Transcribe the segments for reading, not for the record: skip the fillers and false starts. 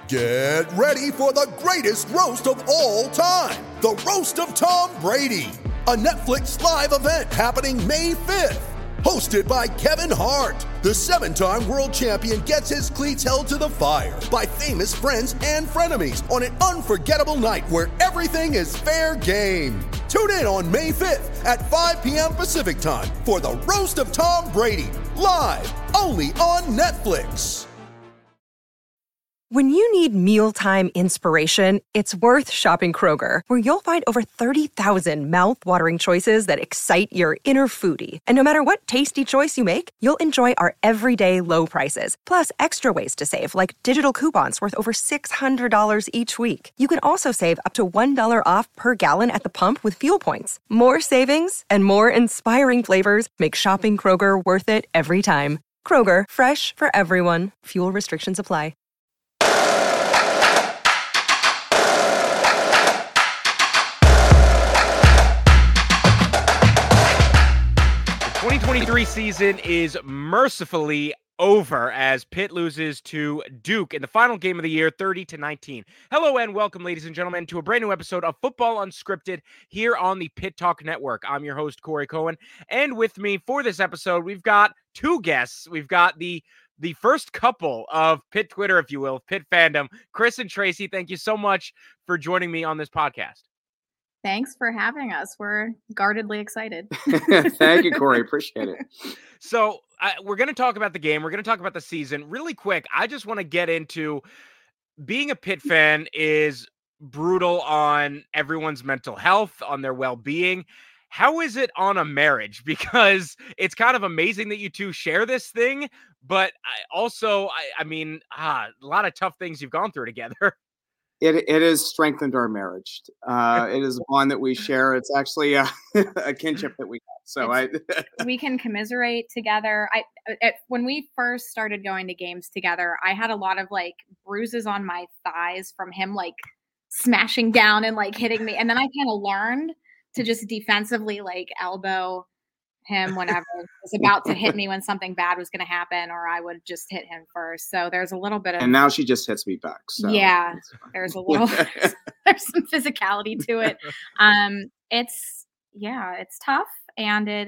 Get ready for the greatest roast of all time, the Roast of Tom Brady, a Netflix live event happening May 5th. Hosted by Kevin Hart, the 7-time world champion gets his cleats held to the fire by famous friends and frenemies on an unforgettable night where everything is fair game. Tune in on May 5th at 5 p.m. Pacific time for the Roast of Tom Brady, live only on Netflix. When you need mealtime inspiration, it's worth shopping Kroger, where you'll find over 30,000 mouth-watering choices that excite your inner foodie. And no matter what tasty choice you make, you'll enjoy our everyday low prices, plus extra ways to save, like digital coupons worth over $600 each week. You can also save up to $1 off per gallon at the pump with fuel points. More savings and more inspiring flavors make shopping Kroger worth it every time. Kroger, fresh for everyone. Fuel restrictions apply. 2023 season is mercifully over as Pitt loses to Duke in the final game of the year, 30-19. Hello and welcome, ladies and gentlemen, to a brand new episode of Football Unscripted here on the Pitt Talk Network. I'm your host, Corey Cohen, and with me for this episode, we've got two guests. We've got the first couple of Pitt Twitter, if you will, Pitt fandom, Chris and Tracy. Thank you so much for joining me on this podcast. Thanks for having us. We're guardedly excited. Thank you, Corey. Appreciate it. So we're going to talk about the game. We're going to talk about the season. Really quick, I just want to get into being a Pitt fan is brutal on everyone's mental health, on their well-being. How is it on a marriage? Because it's kind of amazing that you two share this thing, but I mean, a lot of tough things you've gone through together. It has strengthened our marriage. It is one that we share. It's actually a kinship that we have. So we can commiserate together. When we first started going to games together, I had a lot of like bruises on my thighs from him like smashing down and like hitting me. And then I kind of learned to just defensively like elbow him whenever he was about to hit me when something bad was going to happen, or I would just hit him first. So there's a little bit of, and now she just hits me back. So yeah, there's a little, there's some physicality to it. It's tough, and it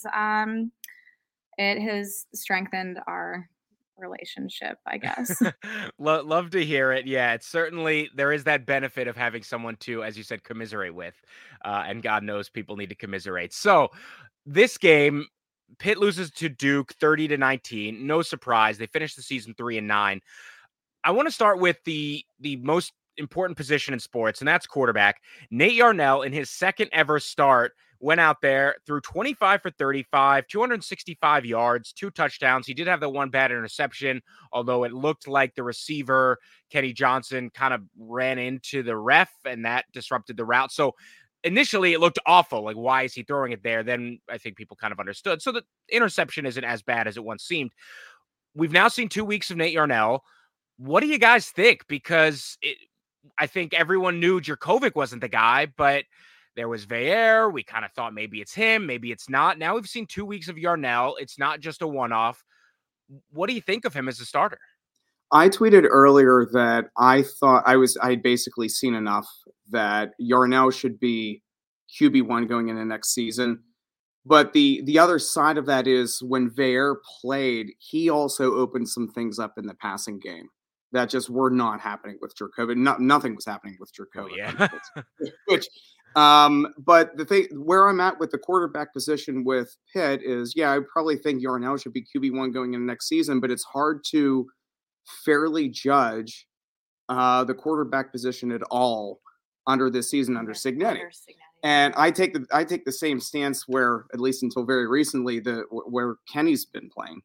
has strengthened our relationship, I guess. Love to hear it. Yeah, it's certainly, there is that benefit of having someone to, as you said, commiserate with, and God knows people need to commiserate. So this game, Pitt loses to Duke 30-19. No surprise. They finished the season 3-9. I want to start with the most important position in sports, and that's quarterback. Nate Yarnell, in his second ever start, went out there, threw 25 for 35, 265 yards, 2 touchdowns. He did have the one bad interception, although it looked like the receiver, Kenny Johnson, kind of ran into the ref, and that disrupted the route. So initially, it looked awful. Like, why is he throwing it there? Then I think people kind of understood. So the interception isn't as bad as it once seemed. We've now seen 2 weeks of Nate Yarnell. What do you guys think? Because I think everyone knew Jurkovec wasn't the guy, but there was Veer. We kind of thought maybe it's him, maybe it's not. Now we've seen 2 weeks of Yarnell. It's not just a one-off. What do you think of him as a starter? I tweeted earlier that I thought I'd basically seen enough that Yarnell should be QB1 going into next season. But the other side of that is when Veer played, he also opened some things up in the passing game that just were not happening with Jurkovec. Nothing was happening with Jurkovec. Oh, yeah. But the thing where I'm at with the quarterback position with Pitt is, yeah, I probably think Yarnell should be QB1 going into next season, but it's hard to fairly judge the quarterback position at all under this season under Cignetti. And I take the same stance where, at least until very recently, where Kenny's been playing.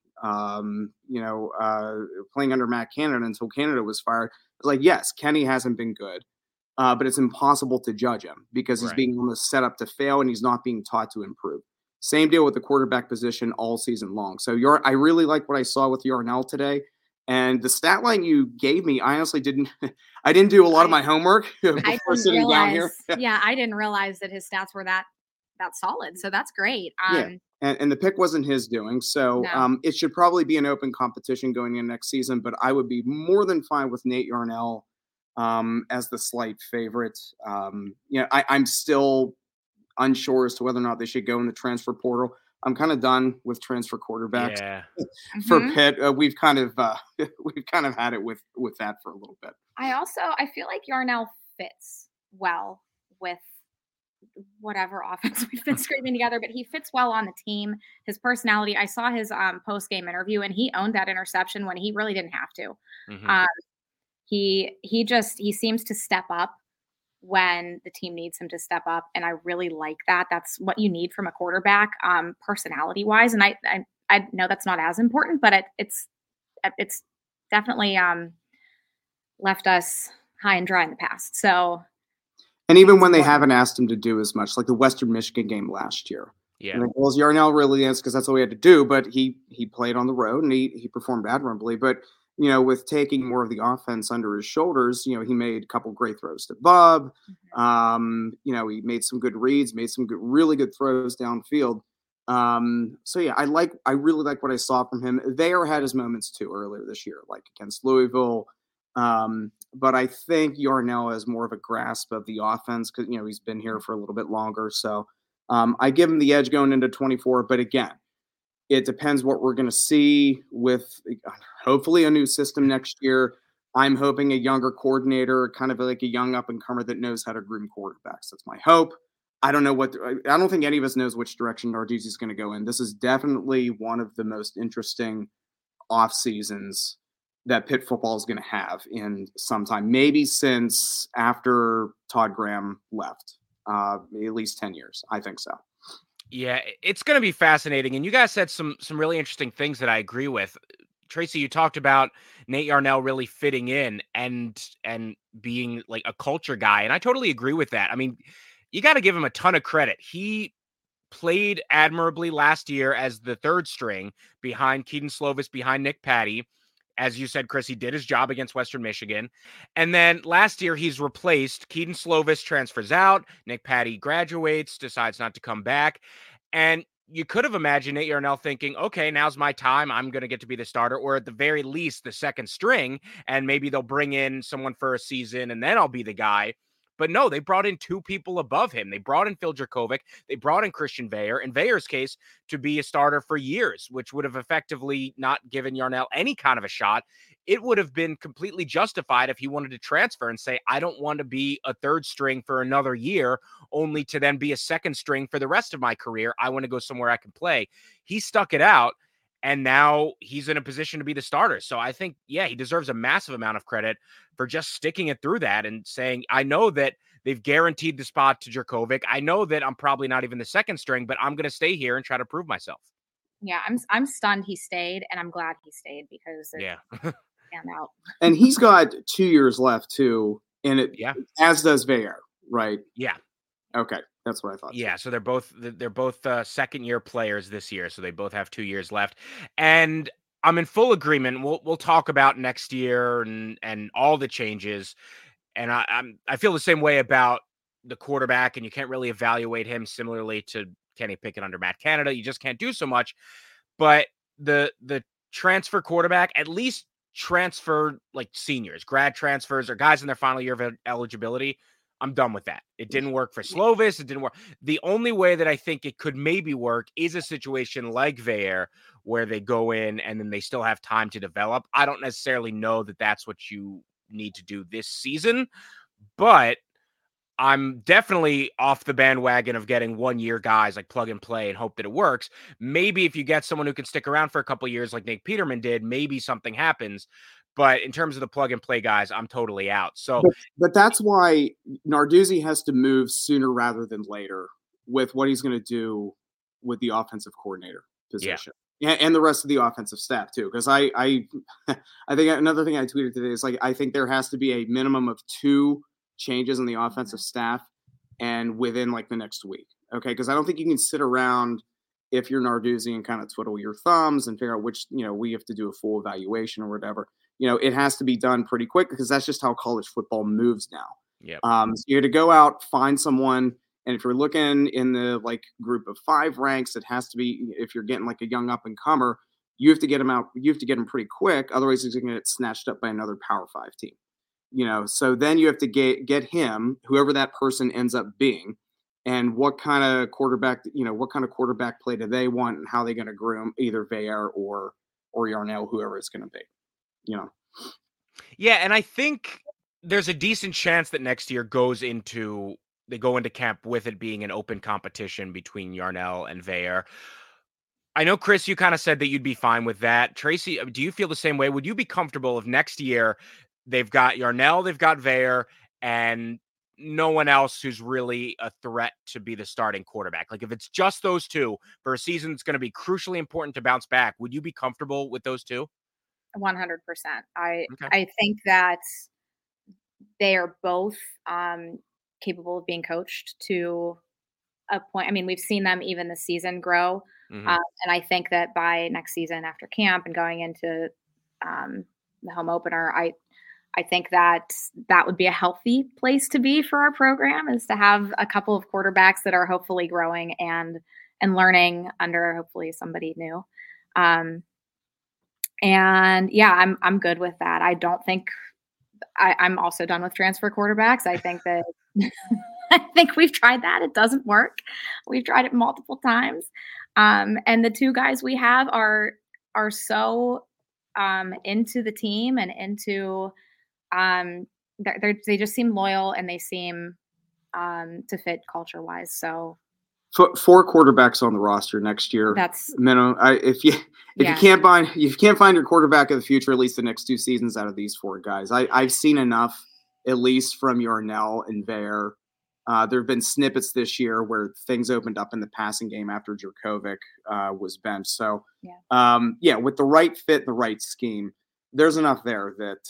Playing under Matt Canada until Canada was fired. It's like, yes, Kenny hasn't been good, but it's impossible to judge him because he's being almost set up to fail and he's not being taught to improve. Same deal with the quarterback position all season long. So I really like what I saw with Yarnell today. And the stat line you gave me, I honestly didn't do a lot of my homework before sitting down here. Yeah, I didn't realize that his stats were that that solid. So that's great. Yeah. And the pick wasn't his doing. So No. it should probably be an open competition going in next season, but I would be more than fine with Nate Yarnell as the slight favorite. I'm still unsure as to whether or not they should go in the transfer portal. I'm kind of done with transfer quarterbacks for Pitt. We've kind of had it with that for a little bit. I feel like Yarnell fits well with whatever offense we've been scraping together, but he fits well on the team. His personality, I saw his post-game interview, and he owned that interception when he really didn't have to. He seems to step up when the team needs him to step up, and I really like that. That's what you need from a quarterback, personality wise. And I know that's not as important, but it's definitely left us high and dry in the past. So. And even when they haven't asked him to do as much, like the Western Michigan game last year. Yeah. Well, Yarnell really is, because that's all we had to do, but he played on the road and he performed admirably. But, with taking more of the offense under his shoulders, he made a couple great throws to Bub. He made some good reads, made some really good throws downfield. I really like what I saw from him. Vayer had his moments too earlier this year, like against Louisville. But I think Yarnell has more of a grasp of the offense because, he's been here for a little bit longer. So I give him the edge going into 24. But again, it depends what we're going to see with hopefully a new system next year. I'm hoping a younger coordinator, kind of like a young up-and-comer that knows how to groom quarterbacks. That's my hope. I don't know I don't think any of us knows which direction Narduzzi is going to go in. This is definitely one of the most interesting off seasons that Pitt football is going to have in some time, maybe since after Todd Graham left, at least 10 years. I think so. Yeah, it's going to be fascinating. And you guys said some really interesting things that I agree with. Tracy, you talked about Nate Yarnell really fitting in and being like a culture guy. And I totally agree with that. I mean, you got to give him a ton of credit. He played admirably last year as the third string behind Keaton Slovis, behind Nick Patty. As you said, Chris, he did his job against Western Michigan. And then last year, he's replaced. Keaton Slovis transfers out. Nick Patty graduates, decides not to come back. And you could have imagined Nate Yarnell thinking, okay, now's my time. I'm going to get to be the starter, or at the very least, the second string. And maybe they'll bring in someone for a season, and then I'll be the guy. But no, they brought in two people above him. They brought in Phil Jurkovec. They brought in Christian Vayer, in Vayer's case, to be a starter for years, which would have effectively not given Yarnell any kind of a shot. It would have been completely justified if he wanted to transfer and say, I don't want to be a third string for another year, only to then be a second string for the rest of my career. I want to go somewhere I can play. He stuck it out. And now he's in a position to be the starter. So I think, yeah, he deserves a massive amount of credit for just sticking it through that and saying, I know that they've guaranteed the spot to Jurkovec. I know that I'm probably not even the second string, but I'm going to stay here and try to prove myself. Yeah, I'm stunned he stayed, and I'm glad he stayed because it panned out. And he's got 2 years left too, and as does Vayer, right? Yeah. Okay. That's what I thought. Yeah, so they're both second-year players this year, so they both have 2 years left. And I'm in full agreement. We'll talk about next year and all the changes. And I feel the same way about the quarterback, and you can't really evaluate him similarly to Kenny Pickett under Matt Canada. You just can't do so much. But the transfer quarterback, at least transfer like seniors, grad transfers, or guys in their final year of eligibility. I'm done with that. It didn't work for Slovis. It didn't work. The only way that I think it could maybe work is a situation like Vayer where they go in and then they still have time to develop. I don't necessarily know that that's what you need to do this season, but I'm definitely off the bandwagon of getting 1 year guys like plug and play and hope that it works. Maybe if you get someone who can stick around for a couple of years like Nate Peterman did, maybe something happens. But in terms of the plug and play guys, I'm totally out. So, but that's why Narduzzi has to move sooner rather than later with what he's going to do with the offensive coordinator position. Yeah, and the rest of the offensive staff too. Because I think another thing I tweeted today is like I think there has to be a minimum of 2 changes in the offensive staff, and within like the next week. Okay, because I don't think you can sit around if you're Narduzzi and kind of twiddle your thumbs and figure out which we have to do a full evaluation or whatever. It has to be done pretty quick because that's just how college football moves now. Yeah. So you have to go out, find someone, And if you're looking in the like group of 5 ranks, it has to be, if you're getting like a young up and comer, you have to get him out. You have to get him pretty quick. Otherwise he's going to get snatched up by another Power 5 team, so then you have to get him, whoever that person ends up being, and what kind of quarterback play do they want, and how they're going to groom either Veilleux or Yarnell, whoever it's going to be, Yeah, and I think there's a decent chance that next year they go into camp with it being an open competition between Yarnell and Veilleux. I know, Chris, you kind of said that you'd be fine with that. Tracy, do you feel the same way? Would you be comfortable if next year they've got Yarnell, they've got Veilleux, and no one else who's really a threat to be the starting quarterback? Like if it's just those two for a season that's going to be crucially important to bounce back, would you be comfortable with those two? 100%. I think that they are both capable of being coached to a point. I mean, we've seen them even this season grow. And I think that by next season after camp and going into the home opener, I think that would be a healthy place to be for our program, is to have a couple of quarterbacks that are hopefully growing and learning under hopefully somebody new. And yeah, I'm good with that. I don't think I'm also done with transfer quarterbacks. I think that I think we've tried that. It doesn't work. We've tried it multiple times. And the two guys we have are so into the team and into they just seem loyal, and they seem to fit culture wise. So 4 quarterbacks on the roster next year. That's minimum. If you can't find your quarterback of the future, at least the next 2 seasons out of these 4 guys, I've seen enough, at least from Yarnell and Veilleux. There have been snippets this year where things opened up in the passing game after Jurkovec was benched. So with the right fit, the right scheme, there's enough there that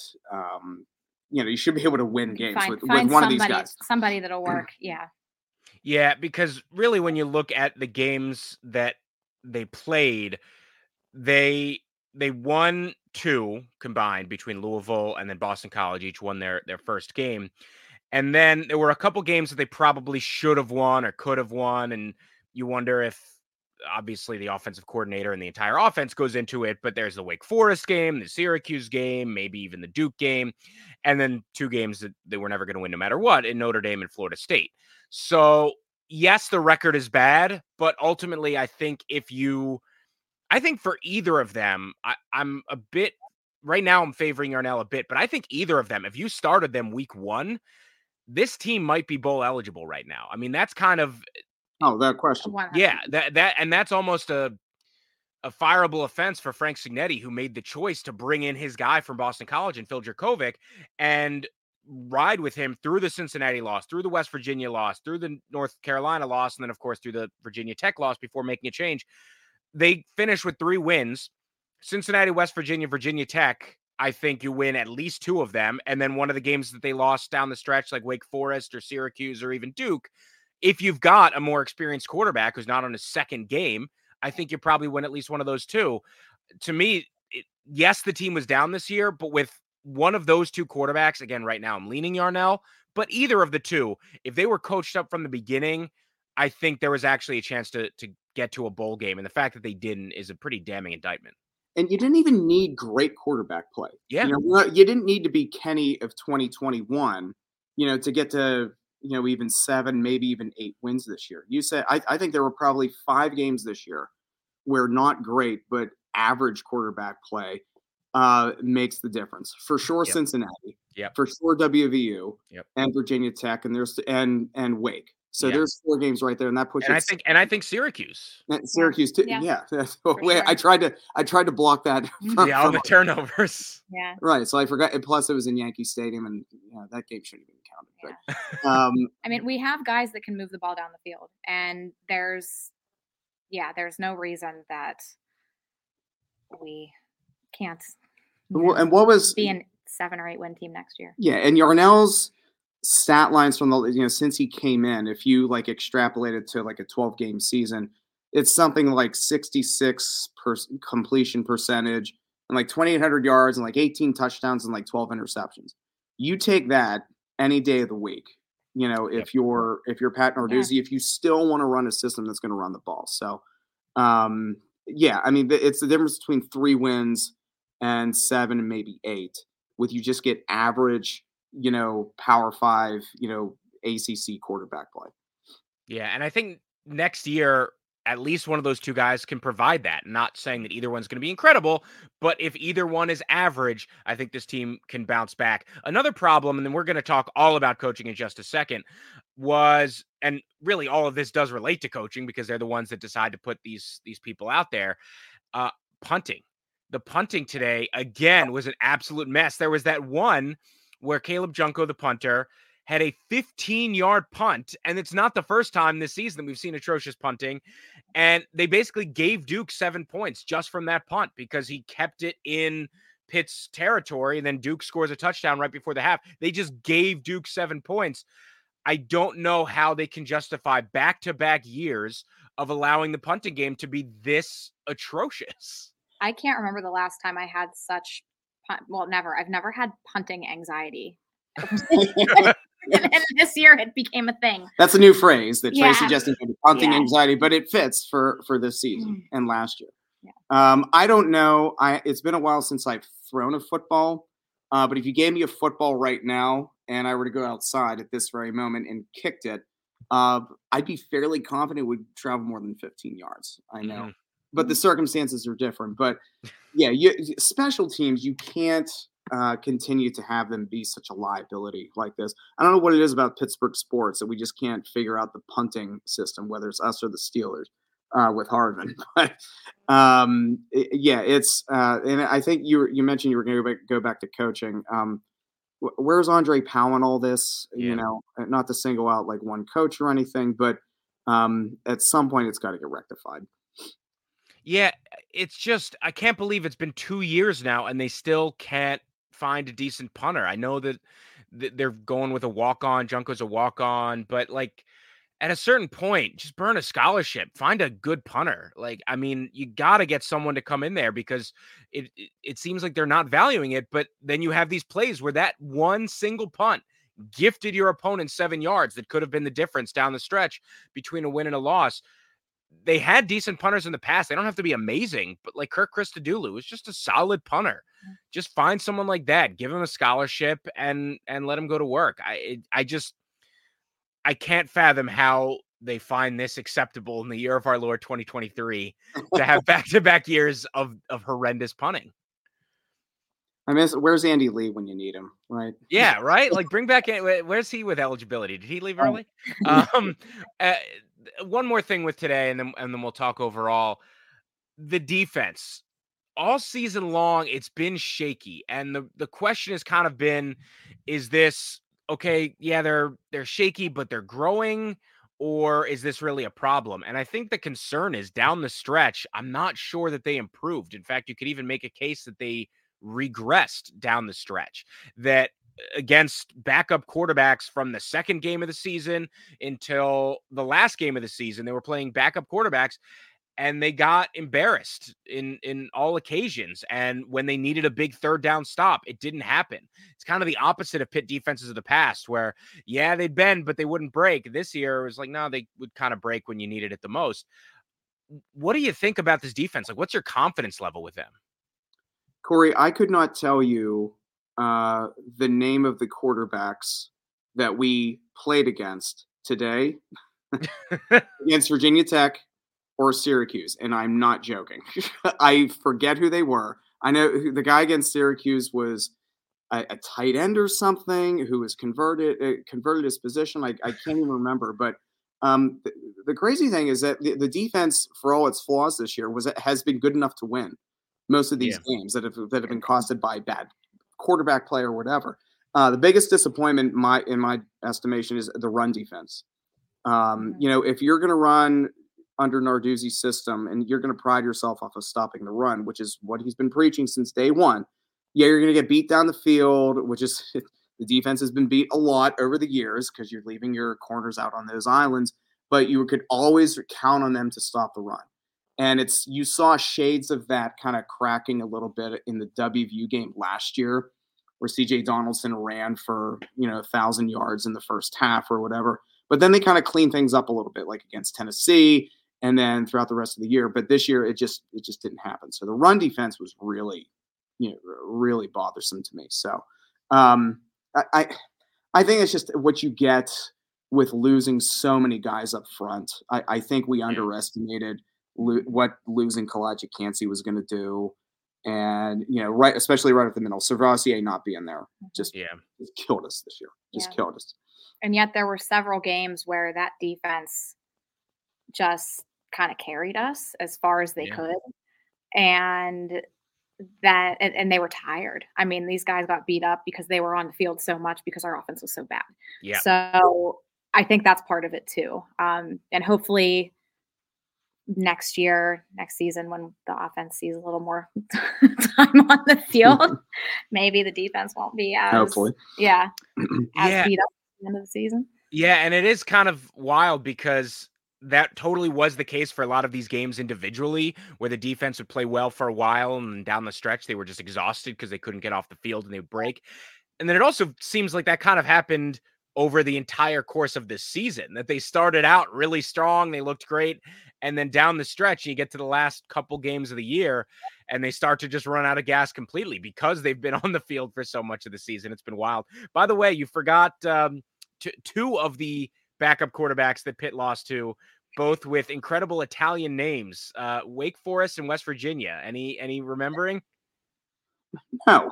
you should be able to win games with one of these guys. Somebody that'll work. Yeah. Yeah, because really when you look at the games that they played, they won 2 combined between Louisville and then Boston College. Each won their first game. And then there were a couple games that they probably should have won or could have won. And you wonder if, obviously, the offensive coordinator and the entire offense goes into it, but there's the Wake Forest game, the Syracuse game, maybe even the Duke game, and then 2 games that they were never going to win no matter what, in Notre Dame and Florida State. So, yes, the record is bad, but ultimately, I think for either of them, I'm a bit, right now I'm favoring Yarnell a bit, but I think either of them, if you started them week 1, this team might be bowl eligible right now. I mean, that's kind of... Oh, that question. Yeah, that's almost a fireable offense for Frank Cignetti, who made the choice to bring in his guy from Boston College and Phil Jurkovec and ride with him through the Cincinnati loss, through the West Virginia loss, through the North Carolina loss, and then, of course, through the Virginia Tech loss before making a change. They finished with 3 wins. Cincinnati, West Virginia, Virginia Tech. I think you win at least 2 of them. And then one of the games that they lost down the stretch, like Wake Forest or Syracuse or even Duke, if you've got a more experienced quarterback who's not on his second game, I think you probably win at least one of those 2. To me, yes, the team was down this year, but with one of those 2 quarterbacks, again, right now I'm leaning Yarnell, but either of the 2, if they were coached up from the beginning, I think there was actually a chance to get to a bowl game. And the fact that they didn't is a pretty damning indictment. And you didn't even need great quarterback play. Yeah. You didn't need to be Kenny of 2021, to get to, even 7, maybe even 8 wins this year. You said, I think there were probably 5 games this year where not great, but average quarterback play makes the difference. For sure, Yep. Cincinnati. Yep. For sure, WVU. Yep. And Virginia Tech, and and Wake. So Yeah. there's 4 games right there, and that pushes. And I think Syracuse. Syracuse too. Yeah. Sure. I tried to block that. All the turnovers. Yeah. Right. So I forgot. And plus, it was in Yankee Stadium, and that game shouldn't have been counted. But, I mean, we have guys that can move the ball down the field, and there's no reason that we can't. And what was be a 7 or 8 win team next year? Yeah, and Yarnell's stat lines from the since he came in, if you like extrapolate it to like a 12-game season, it's something like 66% completion percentage and like 2,800 yards and like 18 touchdowns and like 12 interceptions. You take that any day of the week, Yep. if you're Pat Narduzzi, if you still want to run a system that's going to run the ball. So, yeah, I mean, it's the difference between 3 wins and 7 and maybe 8, with you just get average, Power 5, ACC quarterback play. Yeah, and I think next year, at least one of those two guys can provide that. Not saying that either one's going to be incredible, but if either one is average, I think this team can bounce back. Another problem, and then we're going to talk all about coaching in just a second, was, and really all of this does relate to coaching because they're the ones that decide to put these people out there, punting. The punting today, again, was an absolute mess. There was that one where Caleb Junko, the punter, had a 15-yard punt, and it's not the first time this season that we've seen atrocious punting, and they basically gave Duke 7 points just from that punt because he kept it in Pitt's territory, and then Duke scores a touchdown right before the half. They just gave Duke 7 points. I don't know how they can justify back-to-back years of allowing the punting game to be this atrocious. I can't remember the last time I had such never. I've never had punting anxiety. And this year it became a thing. That's a new phrase that Tracy Justin did, punting Yeah. anxiety, but it fits for this season and last year. Yeah. I don't know. It's been a while since I've thrown a football, but if you gave me a football right now and I were to go outside at this very moment and kicked it, I'd be fairly confident it would travel more than 15 yards. I know, but the circumstances are different. But yeah, special teams, you can't continue to have them be such a liability like this. I don't know what it is about Pittsburgh sports that we just can't figure out the punting system, whether it's us or the Steelers with Harvin. But it's and I think you mentioned you were going to go back to coaching. Where's Andre Powell in all this? Yeah. Not to single out like one coach or anything, but at some point it's got to get rectified. Yeah, it's just, I can't believe it's been 2 years now and they still can't find a decent punter. I know that they're going with a walk-on, Junko's a walk-on, but like at a certain point, just burn a scholarship, find a good punter. Like, I mean, you got to get someone to come in there because it seems like they're not valuing it, but then you have these plays where that one single punt gifted your opponent 7 yards that could have been the difference down the stretch between a win and a loss. They had decent punters in the past. They don't have to be amazing, but like Kirk Christodoulou is just a solid punter. Just find someone like that, give him a scholarship and let him go to work. I can't fathom how they find this acceptable in the year of our Lord 2023 to have back-to-back years of horrendous punting. I mean, where's Andy Lee when you need him, right? Yeah, right? Like bring back, where's he with eligibility? Did he leave early? One more thing with today, and then we'll talk overall. The defense, all season long, it's been shaky. And the question has kind of been, is this okay? Yeah, they're shaky, but they're growing, or is this really a problem? And I think the concern is down the stretch, I'm not sure that they improved. In fact, you could even make a case that they regressed down the stretch, that against backup quarterbacks from the second game of the season until the last game of the season, they were playing backup quarterbacks and they got embarrassed in all occasions. And when they needed a big third down stop, it didn't happen. It's kind of the opposite of Pitt defenses of the past where, yeah, they'd bend, but they wouldn't break. This year it was like, no, they would kind of break when you needed it the most. What do you think about this defense? Like, what's your confidence level with them? Corey, I could not tell you the name of the quarterbacks that we played against today against Virginia Tech or Syracuse, and I'm not joking. I forget who they were. I know the guy against Syracuse was a tight end or something who was converted his position. I can't even remember, but the crazy thing is that the defense, for all its flaws this year, has been good enough to win most of these games that have been costed by bad quarterback play or whatever. The biggest disappointment in my estimation is the run defense. If you're going to run under Narduzzi's system and you're going to pride yourself off of stopping the run, which is what he's been preaching since day one, you're going to get beat down the field, which is the defense has been beat a lot over the years because you're leaving your corners out on those islands, but you could always count on them to stop the run. And you saw shades of that kind of cracking a little bit in the WVU game last year, where CJ Donaldson ran for, 1,000 yards in the first half or whatever. But then they kind of cleaned things up a little bit, like against Tennessee and then throughout the rest of the year. But this year, it just didn't happen. So the run defense was really, really bothersome to me. So I think it's just what you get with losing so many guys up front. I think we underestimated what losing Kalaji Kancey was going to do. And, especially right at the middle, Servassier not being there just killed us this year. Killed us. And yet there were several games where that defense just kind of carried us as far as they could. And they were tired. I mean, these guys got beat up because they were on the field so much because our offense was so bad. Yeah. So I think that's part of it too. And hopefully next season, when the offense sees a little more time on the field, maybe the defense won't be as hopefully beat up at the end of the season. Yeah, and it is kind of wild because that totally was the case for a lot of these games individually, where the defense would play well for a while and down the stretch they were just exhausted because they couldn't get off the field and they would break. And then it also seems like that kind of happened over the entire course of this season, that they started out really strong, they looked great, and then down the stretch, you get to the last couple games of the year, and they start to just run out of gas completely because they've been on the field for so much of the season. It's been wild. By the way, you forgot two of the backup quarterbacks that Pitt lost to, both with incredible Italian names, Wake Forest and West Virginia. Any remembering? No.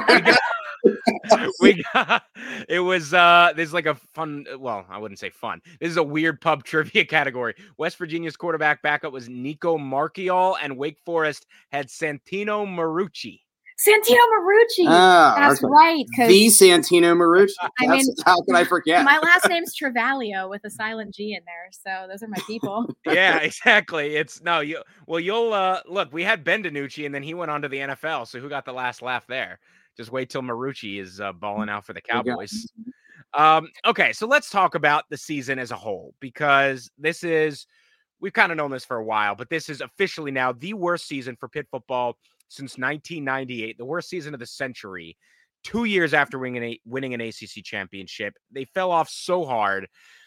There's like a fun, well, I wouldn't say fun. This is a weird pub trivia category. West Virginia's quarterback backup was Nico Marchiol, and Wake Forest had Santino Marucci. Santino Marucci. That's right. The Santino Marucci. How can I forget? My last name's Travaglio with a silent G in there. So those are my people. Yeah, exactly. You'll look, we had Ben DiNucci and then he went on to the NFL. So who got the last laugh there? Just wait till Marucci is balling out for the Cowboys. Okay, so let's talk about the season as a whole, because we've kind of known this for a while, but this is officially now the worst season for Pitt football since 1998, the worst season of the century. 2 years after winning an ACC championship, they fell off so hard.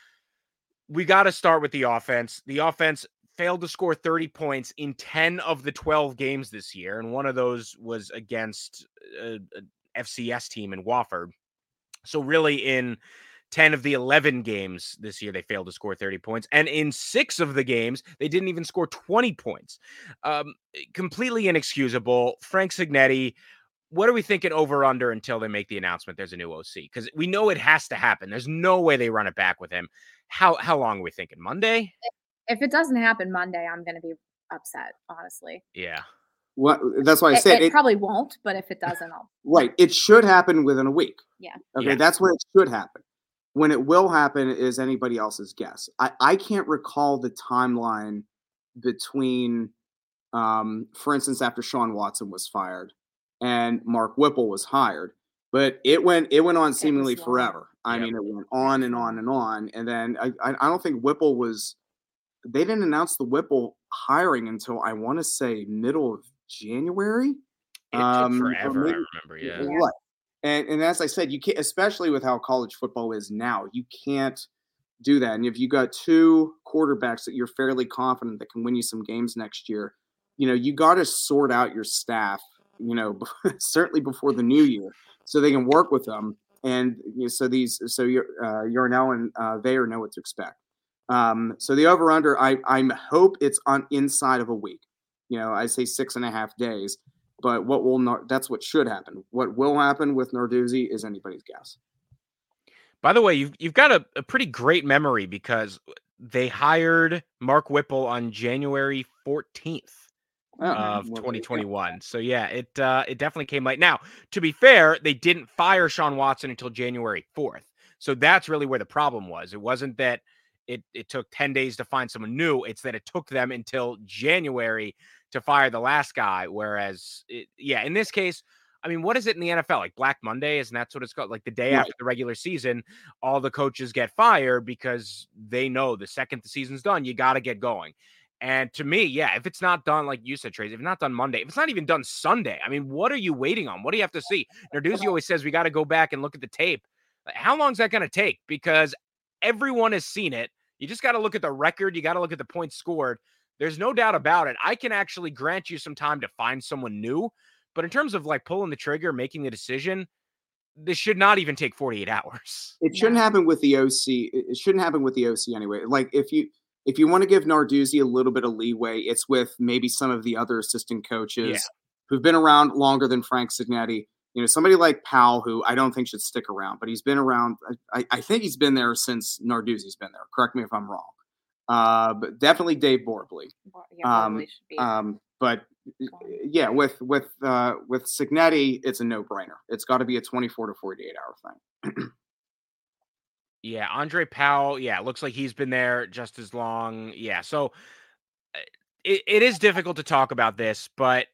We got to start with the offense. The offense failed to score 30 points in 10 of the 12 games this year, and one of those was against an FCS team in Wofford. So really in 10 of the 11 games this year, they failed to score 30 points. And in 6 of the games, they didn't even score 20 points. Completely inexcusable. Frank Cignetti, what are we thinking over under until they make the announcement there's a new OC? Because we know it has to happen. There's no way they run it back with him. How long are we thinking? Monday? If it doesn't happen Monday, I'm going to be upset, honestly. Yeah. Well, that's why I said it probably won't, but if it doesn't, I'll. Right. It should happen within a week. Yeah. Okay. Yeah. That's when it should happen. When it will happen is anybody else's guess. I can't recall the timeline between, for instance, after Sean Watson was fired and Mark Whipple was hired, but it went on seemingly forever. I mean, it went on and on and on. And then I don't think Whipple they didn't announce the Whipple hiring until I want to say middle of January. It took forever, I remember. Yeah. Right. And as I said, you can't, especially with how college football is now, you can't do that. And if you got two quarterbacks that you're fairly confident that can win you some games next year, you got to sort out your staff, certainly before the new year, so they can work with them. And so Yarnell and Veyer know what to expect. So the over under, I hope it's on inside of a week. I say 6.5 days. But that's what should happen. What will happen with Narduzzi is anybody's guess. By the way, you've got a pretty great memory, because they hired Mark Whipple on January 14th of 2021. So yeah, it definitely came late. Now, to be fair, they didn't fire Sean Watson until January 4th. So that's really where the problem was. It wasn't that it took 10 days to find someone new. It's that it took them until January to fire the last guy. Whereas, in this case, I mean, what is it in the NFL? Like Black Monday? Isn't that what it's called? Like the day after the regular season, all the coaches get fired because they know the second the season's done, you got to get going. And to me, yeah, if it's not done, like you said, Trace, if it's not done Monday, if it's not even done Sunday, I mean, what are you waiting on? What do you have to see? Narduzzi always says we got to go back and look at the tape. How long is that going to take? Because everyone has seen it. You just got to look at the record. You got to look at the points scored. There's no doubt about it. I can actually grant you some time to find someone new. But in terms of like pulling the trigger, making the decision, this should not even take 48 hours. It shouldn't happen with the OC. It shouldn't happen with the OC anyway. Like if you want to give Narduzzi a little bit of leeway, it's with maybe some of the other assistant coaches who've been around longer than Frank Cignetti. You know, somebody like Powell, who I don't think should stick around, but he's been around. I think he's been there since Narduzzi's been there. Correct me if I'm wrong. But definitely Dave Borbley. Borbley should be. But yeah, with Cignetti, it's a no-brainer. It's got to be a 24 to 48 hour thing. Yeah, Andre Powell, looks like he's been there just as long. Yeah, so it is difficult to talk about this, but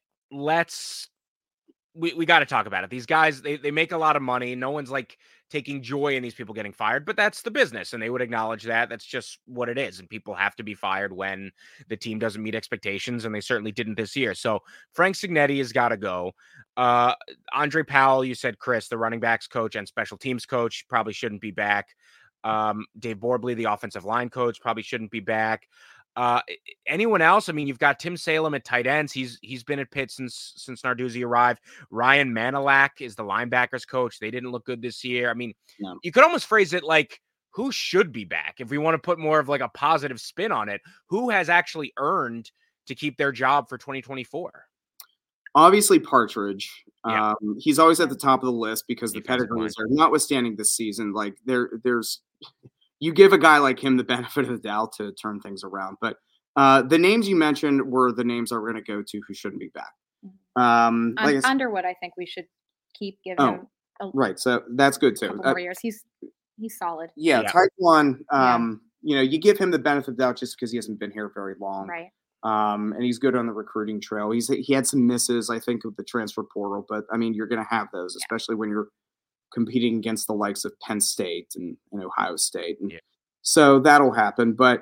we got to talk about it. These guys, they make a lot of money. No one's like taking joy in these people getting fired, but that's the business, and they would acknowledge that. That's just what it is, and people have to be fired when the team doesn't meet expectations, and they certainly didn't this year. So Frank Cignetti has got to go. Andre Powell, you said, Chris, the running backs coach and special teams coach, probably shouldn't be back. Dave Borbley, the offensive line coach, probably shouldn't be back. Anyone else? I mean, you've got Tim Salem at tight ends. He's been at Pitt since Narduzzi arrived. Ryan Manilak is the linebackers coach. They didn't look good this year. I mean, You could almost phrase it like, who should be back? If we want to put more of like a positive spin on it, who has actually earned to keep their job for 2024? Obviously Partridge. He's always at the top of the list because the pedigree is there. Notwithstanding this season, like there's you give a guy like him the benefit of the doubt to turn things around. But the names you mentioned were the names that we're going to go to who shouldn't be back. Underwood, I think we should keep giving him right. So that's good too. Couple more years. He's solid. Yeah. Taekwon, you give him the benefit of the doubt just because he hasn't been here very long. Right. And he's good on the recruiting trail. He had some misses, I think, with the transfer portal, but I mean, you're going to have those, especially when you're competing against the likes of Penn State and Ohio State. And so that'll happen. But,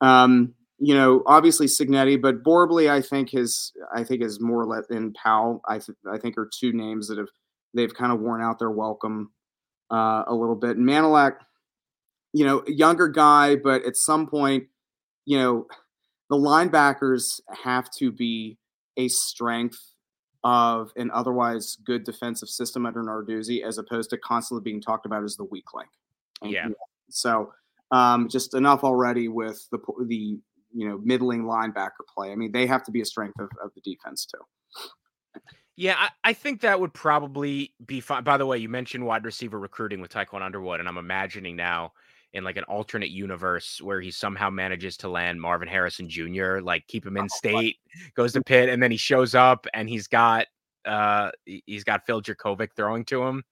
obviously Cignetti, but Borbley, I think is more or less, in Powell, I think are two names that they've kind of worn out their welcome a little bit. And Manilak, younger guy, but at some point, the linebackers have to be a strength of an otherwise good defensive system under Narduzzi, as opposed to constantly being talked about as the weak link. So just enough already with the middling linebacker play. I mean, they have to be a strength of the defense too. Yeah, I think that would probably be fine. By the way, you mentioned wide receiver recruiting with Taekwon Underwood, and I'm imagining now in like an alternate universe where he somehow manages to land Marvin Harrison Jr., like keep him in state, goes to Pitt, and then he shows up and he's got Phil Jurkovec throwing to him.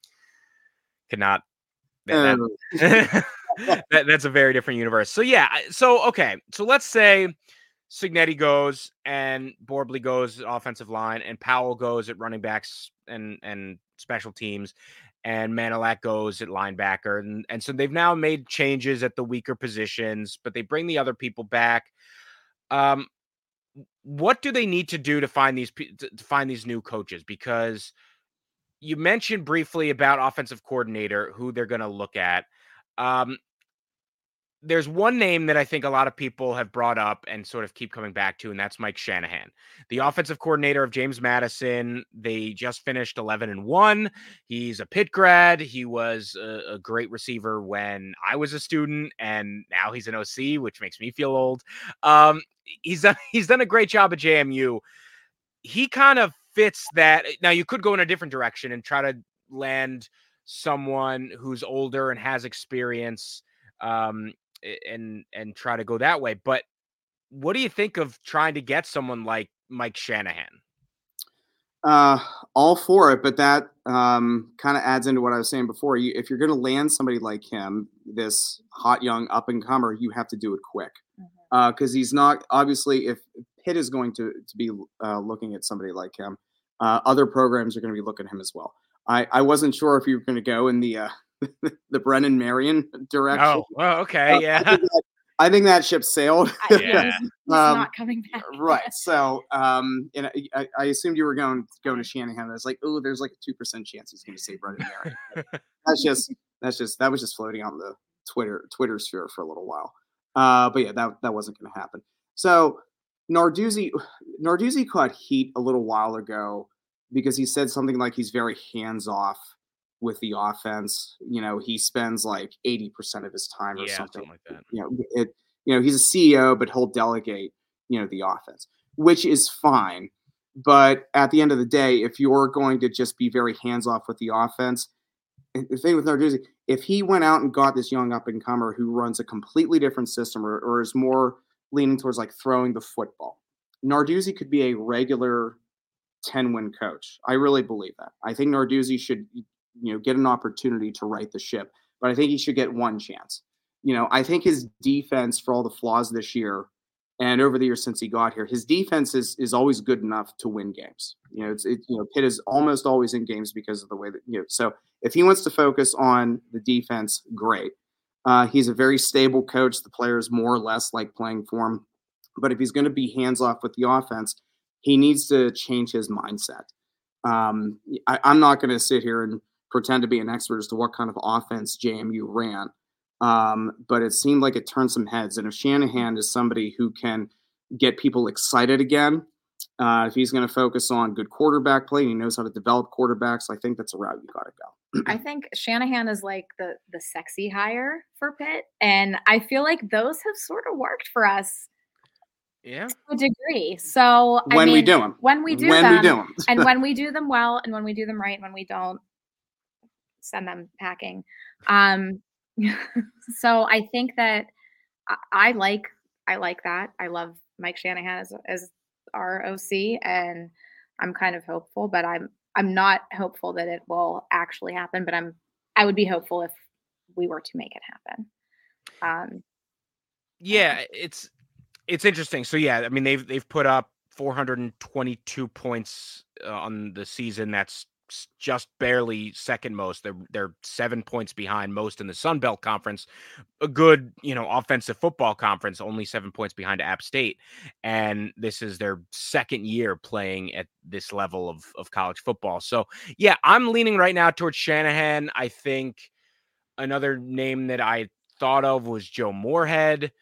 That's a very different universe. So okay. So let's say Cignetti goes and Borbley goes at offensive line and Powell goes at running backs and special teams, and Manilak goes at linebacker. And so they've now made changes at the weaker positions, but they bring the other people back. What do they need to do to find these new coaches? Because you mentioned briefly about offensive coordinator, who they're going to look at. There's one name that I think a lot of people have brought up and sort of keep coming back to, and that's Mike Shanahan, the offensive coordinator of James Madison. They just finished 11-1. He's a Pitt grad. He was a great receiver when I was a student, and now he's an OC, which makes me feel old. He's done a great job at JMU. He kind of fits that. Now, you could go in a different direction and try to land someone who's older and has experience, and try to go that way. But what do you think of trying to get someone like Mike Shanahan? All for it, but that kind of adds into what I was saying before. If you're going to land somebody like him, this hot young up and comer, you have to do it quick, because he's not, obviously, if Pitt is going to be looking at somebody like him, other programs are going to be looking at him as well. I wasn't sure if you were going to go in the Brennan Marion direction. Oh, well, okay, yeah. I think that ship sailed. He's not coming back. Right. So, and I assumed you were going to Shanahan. I was like, oh, there's like a 2% chance he's going to save Brendan Mary. That was just floating on the Twitter sphere for a little while. But yeah, that wasn't going to happen. So Narduzzi caught heat a little while ago because he said something like he's very hands off with the offense. He spends like 80% of his time or something like that. He's a CEO, but he'll delegate, the offense, which is fine. But at the end of the day, if you're going to just be very hands off with the offense, the thing with Narduzzi, if he went out and got this young up and comer who runs a completely different system or is more leaning towards like throwing the football, Narduzzi could be a regular 10-win coach. I really believe that. I think Narduzzi should, get an opportunity to right the ship, but I think he should get one chance. I think his defense, for all the flaws this year and over the years since he got here, his defense is always good enough to win games. Pitt is almost always in games because of the way that, so if he wants to focus on the defense, great. He's a very stable coach. The players more or less like playing for him. But if he's going to be hands off with the offense, he needs to change his mindset. I'm not going to sit here and pretend to be an expert as to what kind of offense JMU ran. But it seemed like it turned some heads. And if Shanahan is somebody who can get people excited again, if he's going to focus on good quarterback play, he knows how to develop quarterbacks, I think that's a route you got to go. I think Shanahan is like the sexy hire for Pitt. And I feel like those have sort of worked for us. Yeah. To a degree. So when we do them. And when we do them well, and when we do them right, and when we don't, send them packing. So I think that I like that. I love Mike Shanahan as our OC, and I'm kind of hopeful, but I'm not hopeful that it will actually happen, but I would be hopeful if we were to make it happen. Yeah, it's interesting. So yeah, I mean they've put up 422 points on the season. That's just barely second most. They're 7 points behind most in the Sun Belt Conference, a good, offensive football conference, only 7 points behind App State. And this is their second year playing at this level of college football. So yeah, I'm leaning right now towards Shanahan. I think another name that I thought of was Joe Moorhead,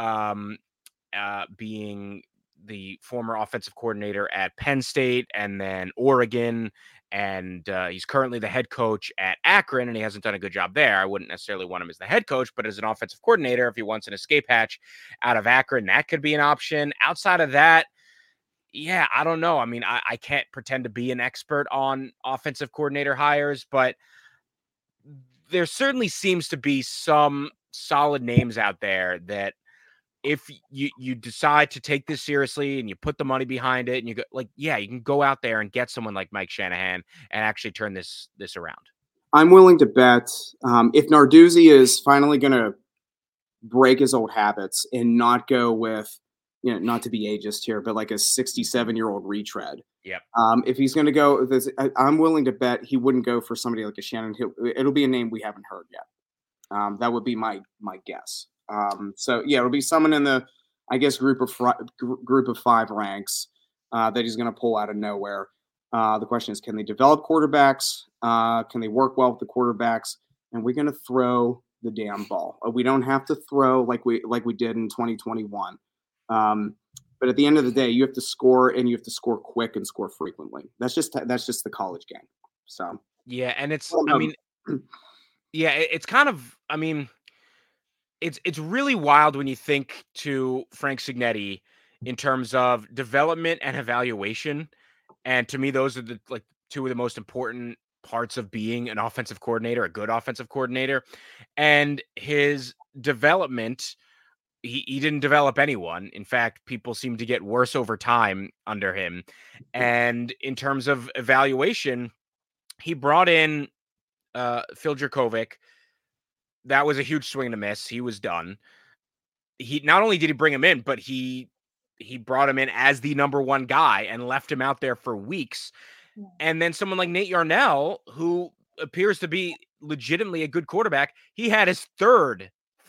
being the former offensive coordinator at Penn State and then Oregon. And he's currently the head coach at Akron, and he hasn't done a good job there. I wouldn't necessarily want him as the head coach, but as an offensive coordinator, if he wants an escape hatch out of Akron, that could be an option. Outside of that, yeah, I don't know. I mean, I can't pretend to be an expert on offensive coordinator hires, but there certainly seems to be some solid names out there that if you decide to take this seriously and you put the money behind it and you go you can go out there and get someone like Mike Shanahan and actually turn this around. I'm willing to bet if Narduzzi is finally going to break his old habits and not go with, not to be ageist here, but like a 67-year-old retread. Yep. If he's going to go with this, I'm willing to bet he wouldn't go for somebody like a Shannon. It'll be a name we haven't heard yet. That would be my guess. So yeah, it'll be someone in the, I guess, group of five ranks that he's going to pull out of nowhere. The question is, can they develop quarterbacks? Can they work well with the quarterbacks? And we're going to throw the damn ball. We don't have to throw like we did in 2021. But at the end of the day, you have to score, and you have to score quick and score frequently. That's just the college game. So yeah, and it's it's kind of, I mean, it's really wild when you think to Frank Cignetti in terms of development and evaluation. And to me, those are the two of the most important parts of being an offensive coordinator, a good offensive coordinator. And his development, he didn't develop anyone. In fact, people seem to get worse over time under him. And in terms of evaluation, he brought in Phil Jurkovec. That was a huge swing and a miss. He was done. He not only did he bring him in, but he brought him in as the number one guy and left him out there for weeks. Yeah. And then someone like Nate Yarnell, who appears to be legitimately a good quarterback, he had his third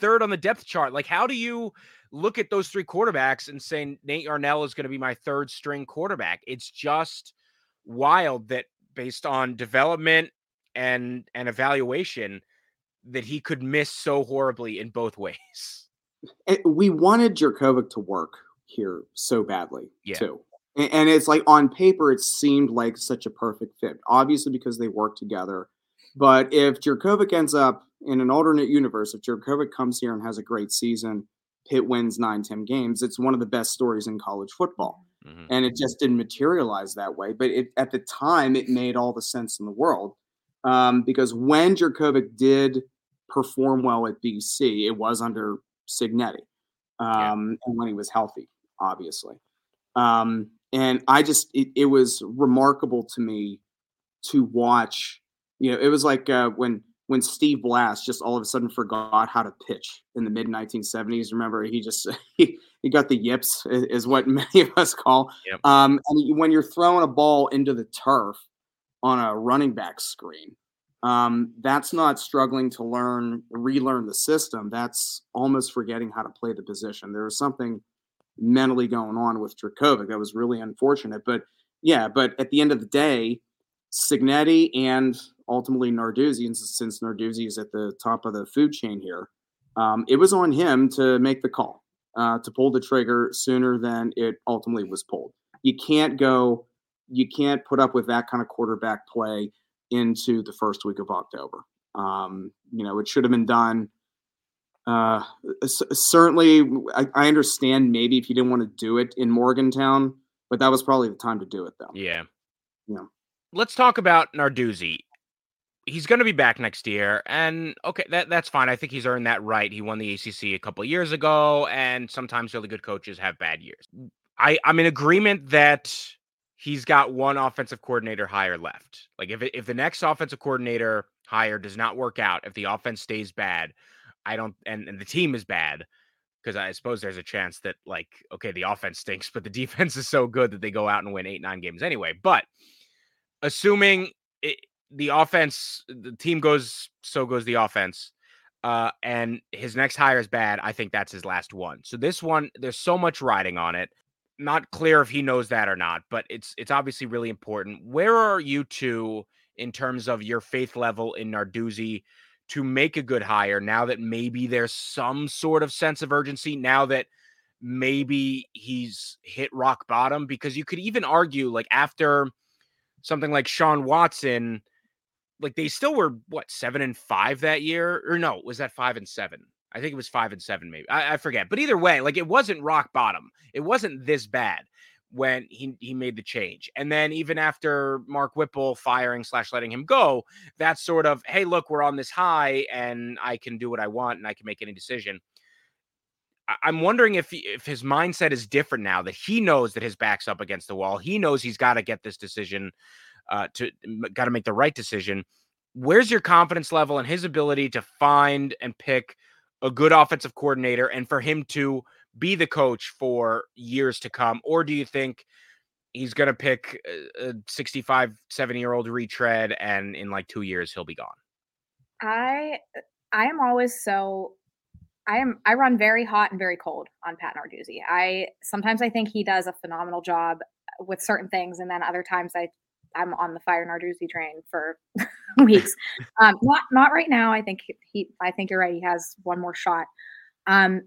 third on the depth chart. Like, how do you look at those three quarterbacks and say Nate Yarnell is going to be my third string quarterback? It's just wild that based on development and evaluation that he could miss so horribly in both ways. We wanted Jurkovec to work here so badly, too. And it's like on paper, it seemed like such a perfect fit, obviously because they work together. But if Jurkovec ends up in an alternate universe, if Jurkovec comes here and has a great season, Pitt wins 9-10 games, it's one of the best stories in college football. Mm-hmm. And it just didn't materialize that way. But at the time, it made all the sense in the world. Because when Jurkovec did perform well at BC, it was under Cignetti. And when he was healthy, obviously. And I just, it was remarkable to me to watch, it was like when Steve Blass just all of a sudden forgot how to pitch in the mid 1970s. Remember, he just, he got the yips is what many of us call. Yep. And when you're throwing a ball into the turf on a running back screen, that's not struggling to relearn the system. That's almost forgetting how to play the position. There was something mentally going on with Jurkovec that was really unfortunate. But at the end of the day, Cignetti and ultimately Narduzzi, and since Narduzzi is at the top of the food chain here, it was on him to make the call, to pull the trigger sooner than it ultimately was pulled. You can't put up with that kind of quarterback play into the first week of October. It should have been done. Certainly, I understand maybe if you didn't want to do it in Morgantown, but that was probably the time to do it, though. Yeah. Yeah. Let's talk about Narduzzi. He's going to be back next year, and okay, that's fine. I think he's earned that right. He won the ACC a couple of years ago, and sometimes really good coaches have bad years. I'm in agreement that he's got one offensive coordinator hire left. Like if the next offensive coordinator hire does not work out, if the offense stays bad, and the team is bad, because I suppose there's a chance that the offense stinks, but the defense is so good that they go out and win 8-9 games anyway. But assuming the offense, the team goes, so goes the offense, and his next hire is bad, I think that's his last one. So this one, there's so much riding on it. Not clear if he knows that or not, but it's obviously really important. Where are you two in terms of your faith level in Narduzzi to make a good hire now that maybe there's some sort of sense of urgency, now that maybe he's hit rock bottom? Because you could even argue, after something like Sean Watson, they still were 7-5 that year, or no, was that 5-7? I think it was 5-7, maybe. I forget. But either way, it wasn't rock bottom. It wasn't this bad when he made the change. And then even after Mark Whipple firing / letting him go, that's sort of, hey, look, we're on this high and I can do what I want and I can make any decision. I'm wondering if his mindset is different now that he knows that his back's up against the wall. He knows he's got to get this decision, got to make the right decision. Where's your confidence level and his ability to find and pick a good offensive coordinator and for him to be the coach for years to come? Or do you think he's going to pick a 65, 70-year-old retread and in 2 years he'll be gone? I am always I run very hot and very cold on Pat Narduzzi. Sometimes I think he does a phenomenal job with certain things, and then other times I'm on the fire Narduzzi train for weeks. Not right now. I think you're right. He has one more shot. And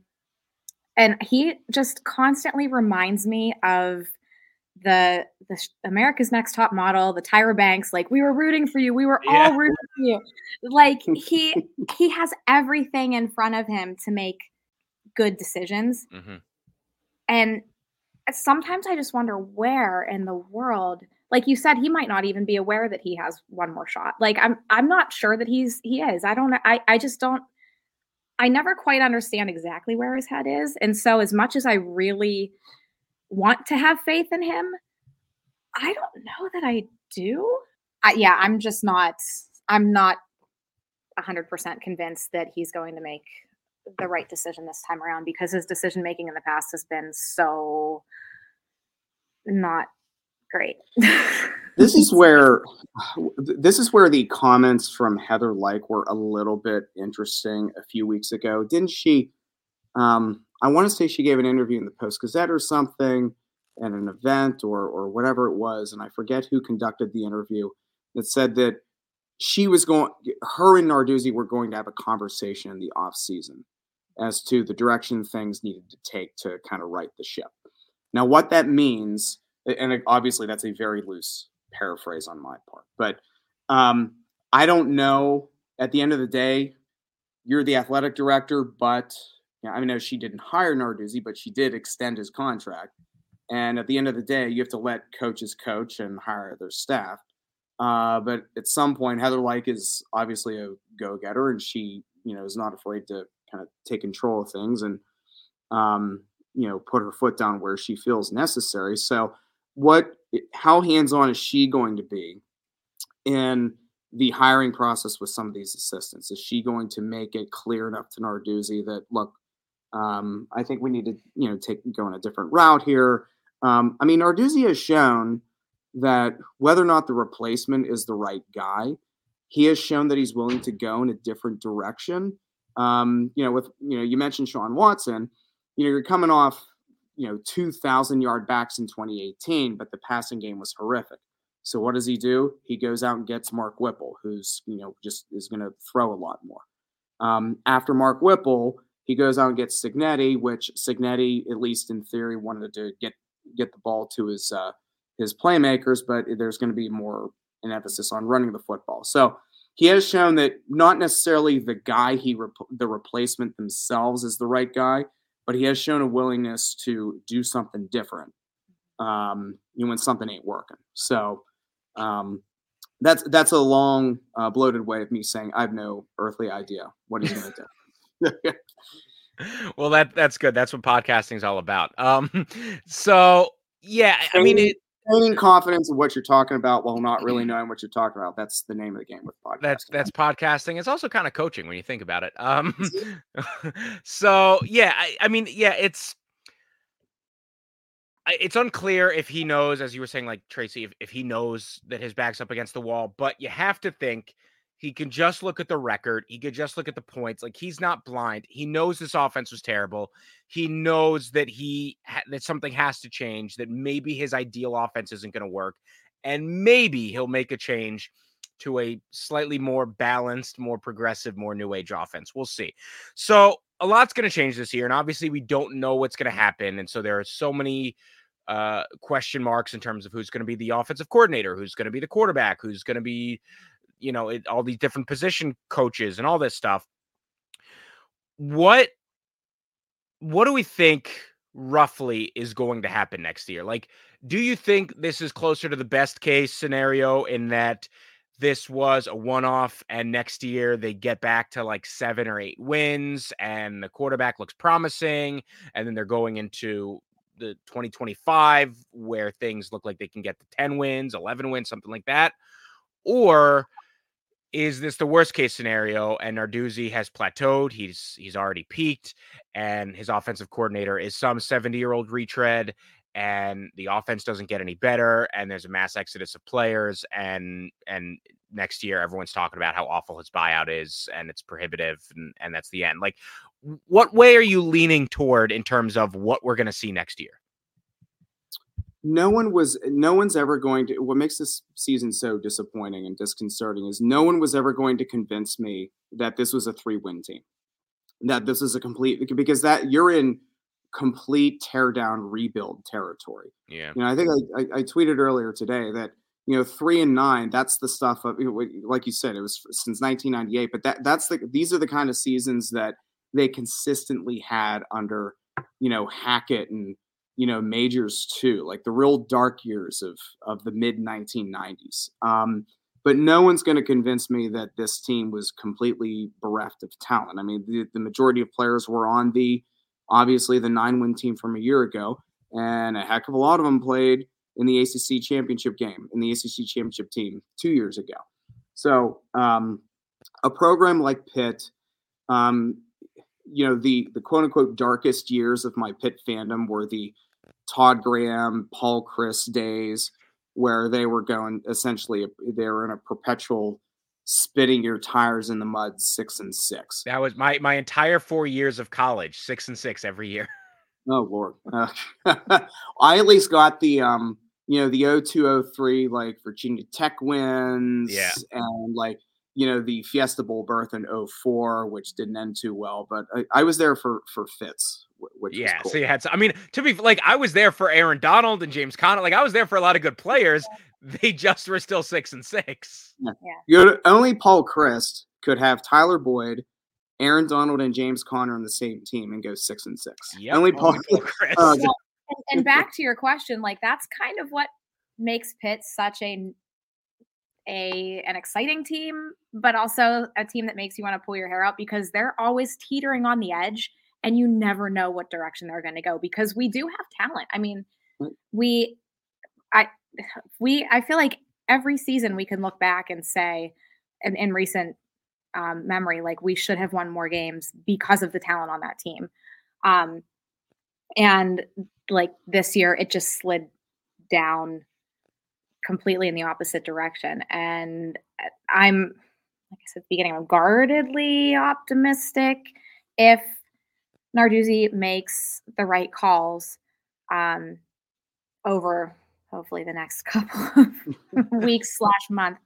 he just constantly reminds me of the America's Next Top Model, the Tyra Banks. We were rooting for you. We were all rooting for you. He has everything in front of him to make good decisions. Mm-hmm. And sometimes I just wonder where in the world, like you said, he might not even be aware that he has one more shot. I'm not sure that he is. I don't know. I just don't. I never quite understand exactly where his head is. And so as much as I really want to have faith in him, I don't know that I do. I'm not 100% convinced that he's going to make the right decision this time around, because his decision making in the past has been so not great. This is where the comments from Heather Lyke were a little bit interesting a few weeks ago. Didn't she? I want to say she gave an interview in the Post-Gazette or something at an event or whatever it was, and I forget who conducted the interview, that said that her and Narduzzi were going to have a conversation in the off season as to the direction things needed to take to kind of right the ship. Now, what that means, and obviously that's a very loose paraphrase on my part, but I don't know. At the end of the day, you're the athletic director, but I know she didn't hire Narduzzi, but she did extend his contract. And at the end of the day, you have to let coaches coach and hire their staff. But at some point, Heather Lyke is obviously a go-getter, and she, is not afraid to kind of take control of things and, put her foot down where she feels necessary. So how hands-on is she going to be in the hiring process with some of these assistants? Is she going to make it clear enough to Narduzzi that, look, I think we need to, go in a different route here. Narduzzi has shown that whether or not the replacement is the right guy, he has shown that he's willing to go in a different direction. You mentioned Sean Watson, you're coming off, 2,000-yard backs in 2018, but the passing game was horrific. So what does he do? He goes out and gets Mark Whipple, who's, just is going to throw a lot more. After Mark Whipple, he goes out and gets Cignetti, which Cignetti, at least in theory, wanted to get the ball to his playmakers, but there's going to be more an emphasis on running the football. So he has shown that not necessarily the guy the replacement themselves is the right guy, but he has shown a willingness to do something different when something ain't working. So that's a long, bloated way of me saying I have no earthly idea what he's going to do. Well, that's good. That's what podcasting is all about. So yeah, gaining confidence in what you're talking about while not really knowing what you're talking about. That's the name of the game with podcasting. That's podcasting. It's also kind of coaching when you think about it. So yeah, it's unclear if he knows, as you were saying, like Tracy, if he knows that his back's up against the wall, but you have to think he can just look at the record. He could just look at the points. Like, he's not blind. He knows this offense was terrible. He knows that that something has to change, that maybe his ideal offense isn't going to work. And maybe he'll make a change to a slightly more balanced, more progressive, more new age offense. We'll see. So a lot's going to change this year. And obviously we don't know what's going to happen. And so there are so many question marks in terms of who's going to be the offensive coordinator, who's going to be the quarterback, who's going to be, all these different position coaches and all this stuff. What do we think roughly is going to happen next year? Like, do you think this is closer to the best case scenario in that this was a one-off and next year they get back to like 7 or 8 wins and the quarterback looks promising, and then they're going into the 2025 where things look like they can get to 10 wins, 11 wins, something like that? Or is this the worst case scenario and Narduzzi has plateaued? He's already peaked, and his offensive coordinator is some 70-year-old retread, and the offense doesn't get any better, and there's a mass exodus of players, and next year everyone's talking about how awful his buyout is and it's prohibitive, and that's the end. Like, what way are you leaning toward in terms of what we're going to see next year? No one's ever going to, what makes this season so disappointing and disconcerting is no one was ever going to convince me that this was a 3-win team, that this is a complete, because that you're in complete tear down rebuild territory. Yeah. I think I tweeted earlier today that, 3-9, that's the stuff of, like you said, it was since 1998, but these are the kind of seasons that they consistently had under, Hackett and, Majors too, like the real dark years of the mid 1990s. But no one's going to convince me that this team was completely bereft of talent. I mean, the majority of players were on obviously the 9-win team from a year ago, and a heck of a lot of them played in the ACC championship game, in the ACC championship team 2 years ago. So a program like Pitt, the quote unquote darkest years of my Pitt fandom were the Todd Graham, Paul Chryst days. where they were going essentially, they were in a perpetual spitting your tires in the mud 6-6. That was my entire 4 years of college, 6-6 every year. Oh Lord. I at least got the the 0203 like Virginia Tech wins, Yeah. and like the Fiesta Bowl berth in 04, which didn't end too well, but I was there for Fitz, which was cool. So you had to be like, I was there for Aaron Donald and James Conner. Like I was there for a lot of good players. They just were still 6-6. Yeah. Only Paul Chryst could have Tyler Boyd, Aaron Donald, and James Conner on the same team and go 6-6. Yep, only Paul Chryst. And back to your question, like that's kind of what makes Pitt such an exciting team, but also a team that makes you want to pull your hair out, because they're always teetering on the edge and you never know what direction they're going to go, because we do have talent. I mean, I feel like every season we can look back and say in recent memory, like we should have won more games because of the talent on that team. And like this year, it just slid down completely in the opposite direction. And I'm, like I said at the beginning, I'm guardedly optimistic if Narduzzi makes the right calls over hopefully the next couple of weeks / month,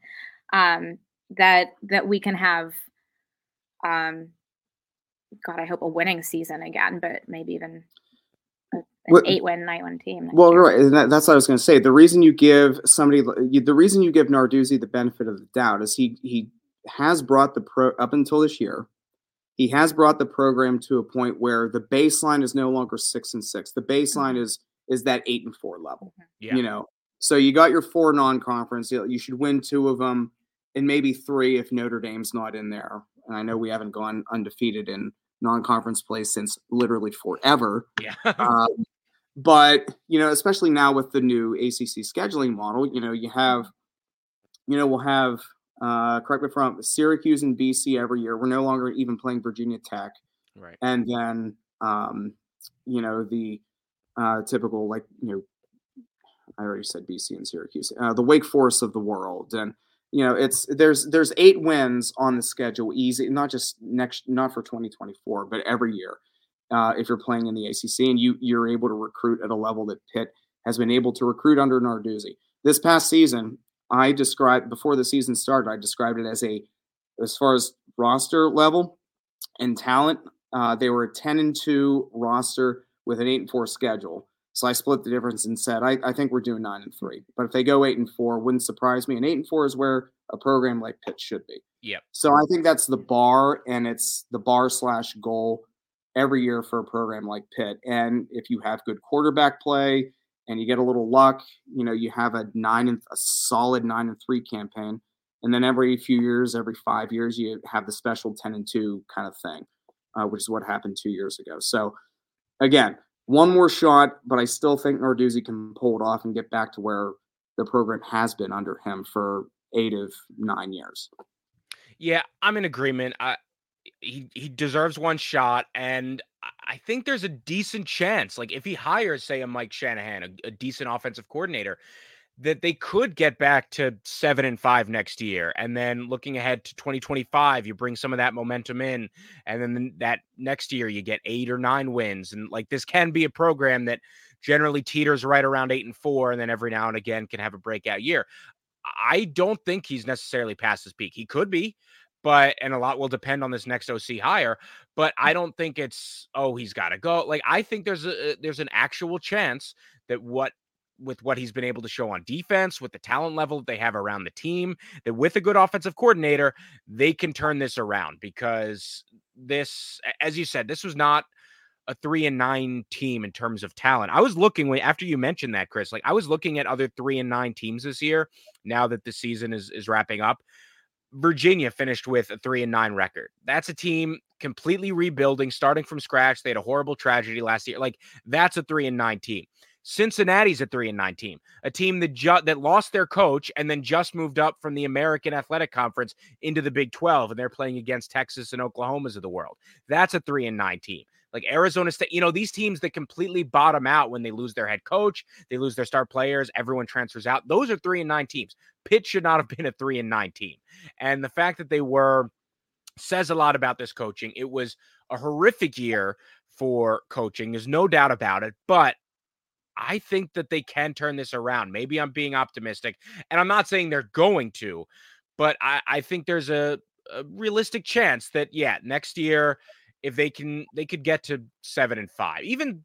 that we can have, God, I hope a winning season again, but maybe even an 8-win, 9-win team. Well, right, and that's what I was going to say. The reason you give Narduzzi the benefit of the doubt is he has brought up until this year, he has brought the program to a point where the baseline is no longer 6-6. The baseline is that 8-4 level. Yeah. So you got your 4 non-conference. You should win 2 of them, and maybe 3 if Notre Dame's not in there. And I know we haven't gone undefeated in non-conference play since literally forever. Yeah. But, especially now with the new ACC scheduling model, you have, we'll have, correct me if I'm wrong, Syracuse and BC every year. We're no longer even playing Virginia Tech. Right. And then, the typical, I already said BC and Syracuse, the Wake Forest of the world. And, there's 8 wins on the schedule, easy, not for 2024, but every year. If you're playing in the ACC and you're able to recruit at a level that Pitt has been able to recruit under Narduzzi. This past season, before the season started, I described it as far as roster level and talent, they were a 10-2 roster with an 8-4 schedule. So I split the difference and said, I think we're doing 9-3. But if they go 8-4, wouldn't surprise me. And 8-4 is where a program like Pitt should be. Yep. So I think that's the bar, and it's the bar/goal every year for a program like Pitt. And if you have good quarterback play and you get a little luck, you have a solid 9-3 campaign. And then every few years, every 5 years, you have the special 10-2 kind of thing, which is what happened 2 years ago. So again, one more shot, but I still think Narduzzi can pull it off and get back to where the program has been under him for 8 of 9 years. Yeah, I'm in agreement. He deserves one shot, and I think there's a decent chance, like if he hires, say, a Mike Shanahan, a decent offensive coordinator, that they could get back to 7-5 next year. And then looking ahead to 2025, you bring some of that momentum in, and then that next year you get 8 or 9 wins. And like this can be a program that generally teeters right around 8-4, and then every now and again can have a breakout year. I don't think he's necessarily past his peak. He could be, and a lot will depend on this next OC hire, but I don't think it's, he's got to go. Like, I think there's an actual chance that with what he's been able to show on defense, with the talent level that they have around the team, that with a good offensive coordinator, they can turn this around, because this, as you said, this was not a 3-9 team in terms of talent. I was looking after you mentioned that, Chris, I was looking at other 3-9 teams this year. Now that the season is wrapping up, Virginia finished with a 3-9 record. That's a team completely rebuilding, starting from scratch. They had a horrible tragedy last year. That's a 3-9 team. Cincinnati's a 3-9 team, a team that lost their coach and then just moved up from the American Athletic Conference into the Big 12, and they're playing against Texas and Oklahoma's of the world. That's a 3-9 team. like Arizona State, these teams that completely bottom out when they lose their head coach, they lose their star players, everyone transfers out. Those are 3-9 teams. Pitt should not have been a 3-9 team. And the fact that they were says a lot about this coaching. It was a horrific year for coaching. There's no doubt about it, but I think that they can turn this around. Maybe I'm being optimistic, and I'm not saying they're going to, but I think there's a realistic chance that, next year, if they could get to 7-5, even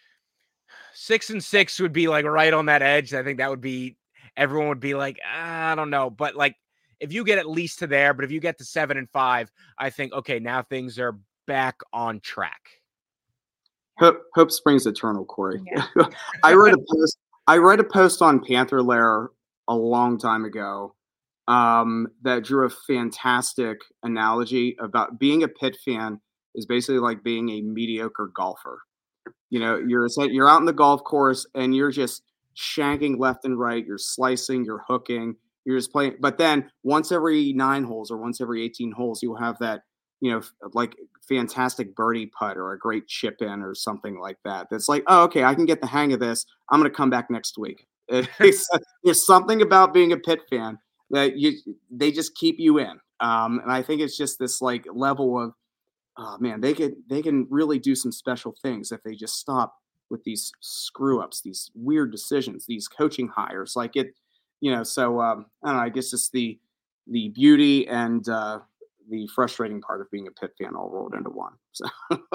6-6 would be like right on that edge. I think that would be, everyone would be like, I don't know, but like if you get at least to there, but if you get to 7-5, I think, okay, now things are back on track. Hope springs eternal, Corey. Yeah. I read a post on Panther Lair a long time ago that drew a fantastic analogy about being a Pitt fan is basically like being a mediocre golfer. You're out in the golf course and you're just shanking left and right. You're slicing, you're hooking, you're just playing. But then once every 9 holes or once every 18 holes, you'll have that, like fantastic birdie putt or a great chip in or something like that. That's like, oh, okay, I can get the hang of this. I'm going to come back next week. There's something about being a Pitt fan that they just keep you in. And I think it's just this like level of, oh man, they can really do some special things if they just stop with these screw ups, these weird decisions, these coaching hires. Like it, so I don't know, I guess it's the beauty and the frustrating part of being a Pitt fan all rolled into one. So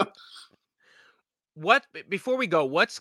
before we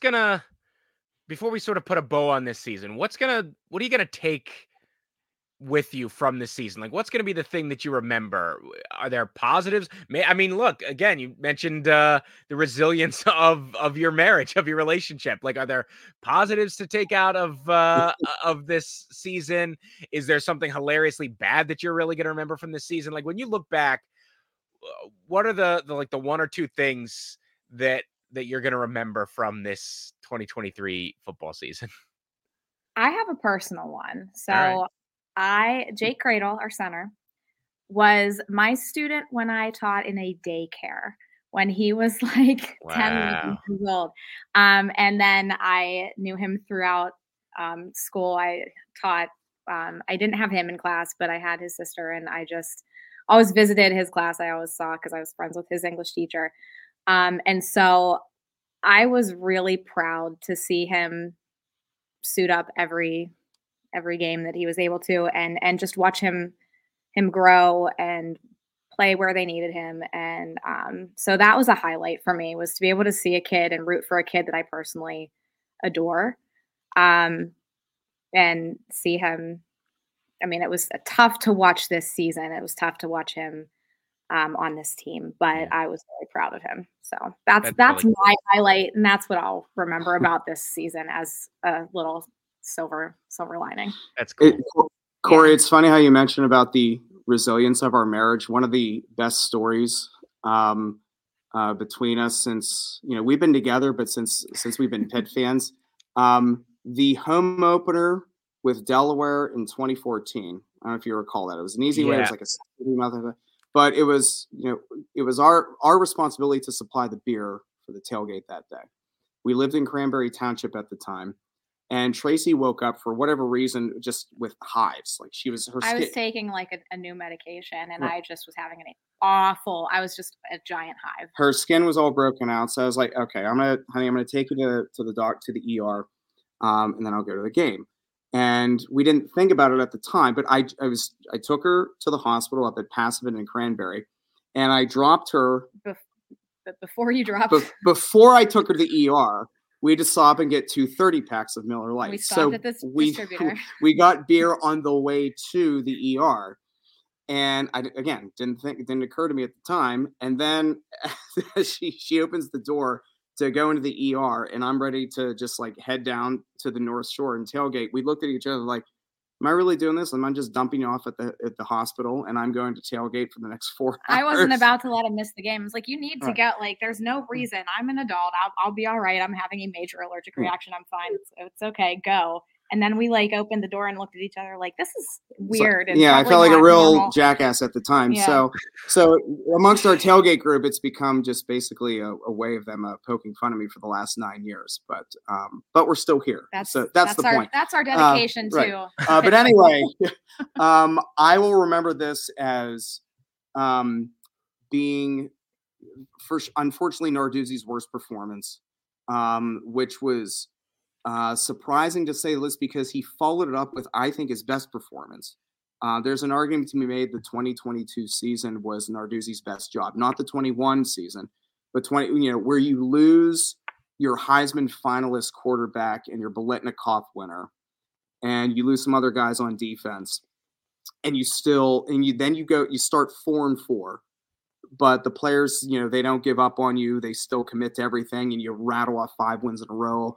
sort of put a bow on this season, what are you gonna take with you from this season? Like, what's going to be the thing that you remember? Are there positives? I mean, look, again, you mentioned the resilience of your marriage, of your relationship. Like, are there positives to take out of this season? Is there something hilariously bad that you're really going to remember from this season? Like, when you look back, what are the 1 or 2 things that you're going to remember from this 2023 football season? I have a personal one. So Jake Cradle, our center, was my student when I taught in a daycare when he was like 10 years old. And then I knew him throughout school. I taught, I didn't have him in class, but I had his sister, and I just always visited his class. I always saw, because I was friends with his English teacher. And so I was really proud to see him suit up every game that he was able to, and just watch him grow and play where they needed him. And so that was a highlight for me, was to be able to see a kid and root for a kid that I personally adore, and see him. I mean, it was tough to watch this season. It was tough to watch him on this team, but I was very proud of him. So that's really my highlight, and that's what I'll remember about this season as a little silver lining. That's cool. Corey, It's funny how you mentioned about the resilience of our marriage. One of the best stories between us since we've been together, but since we've been Pitt fans, the home opener with Delaware in 2014. I don't know if you recall that. It was an easy way. It was like a month, but it was our responsibility to supply the beer for the tailgate that day. We lived in Cranberry Township at the time. And Tracy woke up for whatever reason, just with hives. Like I was taking like a new medication, and I just was having I was just a giant hive. Her skin was all broken out. So I was like, okay, I'm gonna take you to the ER, and then I'll go to the game. And we didn't think about it at the time, but I took her to the hospital up at Passavant in Cranberry, and I dropped her. But before you dropped, before I took her to the ER. We had to stop and get 2 30-packs of Miller Lite. We stopped at this distributor. We got beer on the way to the ER. And I, again, it didn't occur to me at the time. And then she opens the door to go into the ER, and I'm ready to just like head down to the North Shore and tailgate. We looked at each other like, am I really doing this? Am I just dumping you off at the hospital, and I'm going to tailgate for the next 4 hours? I wasn't about to let him miss the game. It's like, you need to get, like, there's no reason. I'm an adult. I'll be all right. I'm having a major allergic reaction. I'm fine. It's okay. Go. And then we like opened the door and looked at each other like, this is weird. So, and I felt like a real normal. jackass at the time. Yeah. So amongst our tailgate group, it's become just basically a way of them poking fun of me for the last 9 years. But we're still here. That's the point. That's our dedication right. to. But anyway, I will remember this as being, unfortunately, Narduzzi's worst performance, which was surprising to say the least, because he followed it up with, I think, his best performance. There's an argument to be made the 2022 season was Narduzzi's best job, not the 21 season, but where you lose your Heisman finalist quarterback and your Biletnikoff winner, and you lose some other guys on defense, and you start 4-4. But the players, they don't give up on you. They still commit to everything, and you rattle off 5 wins in a row.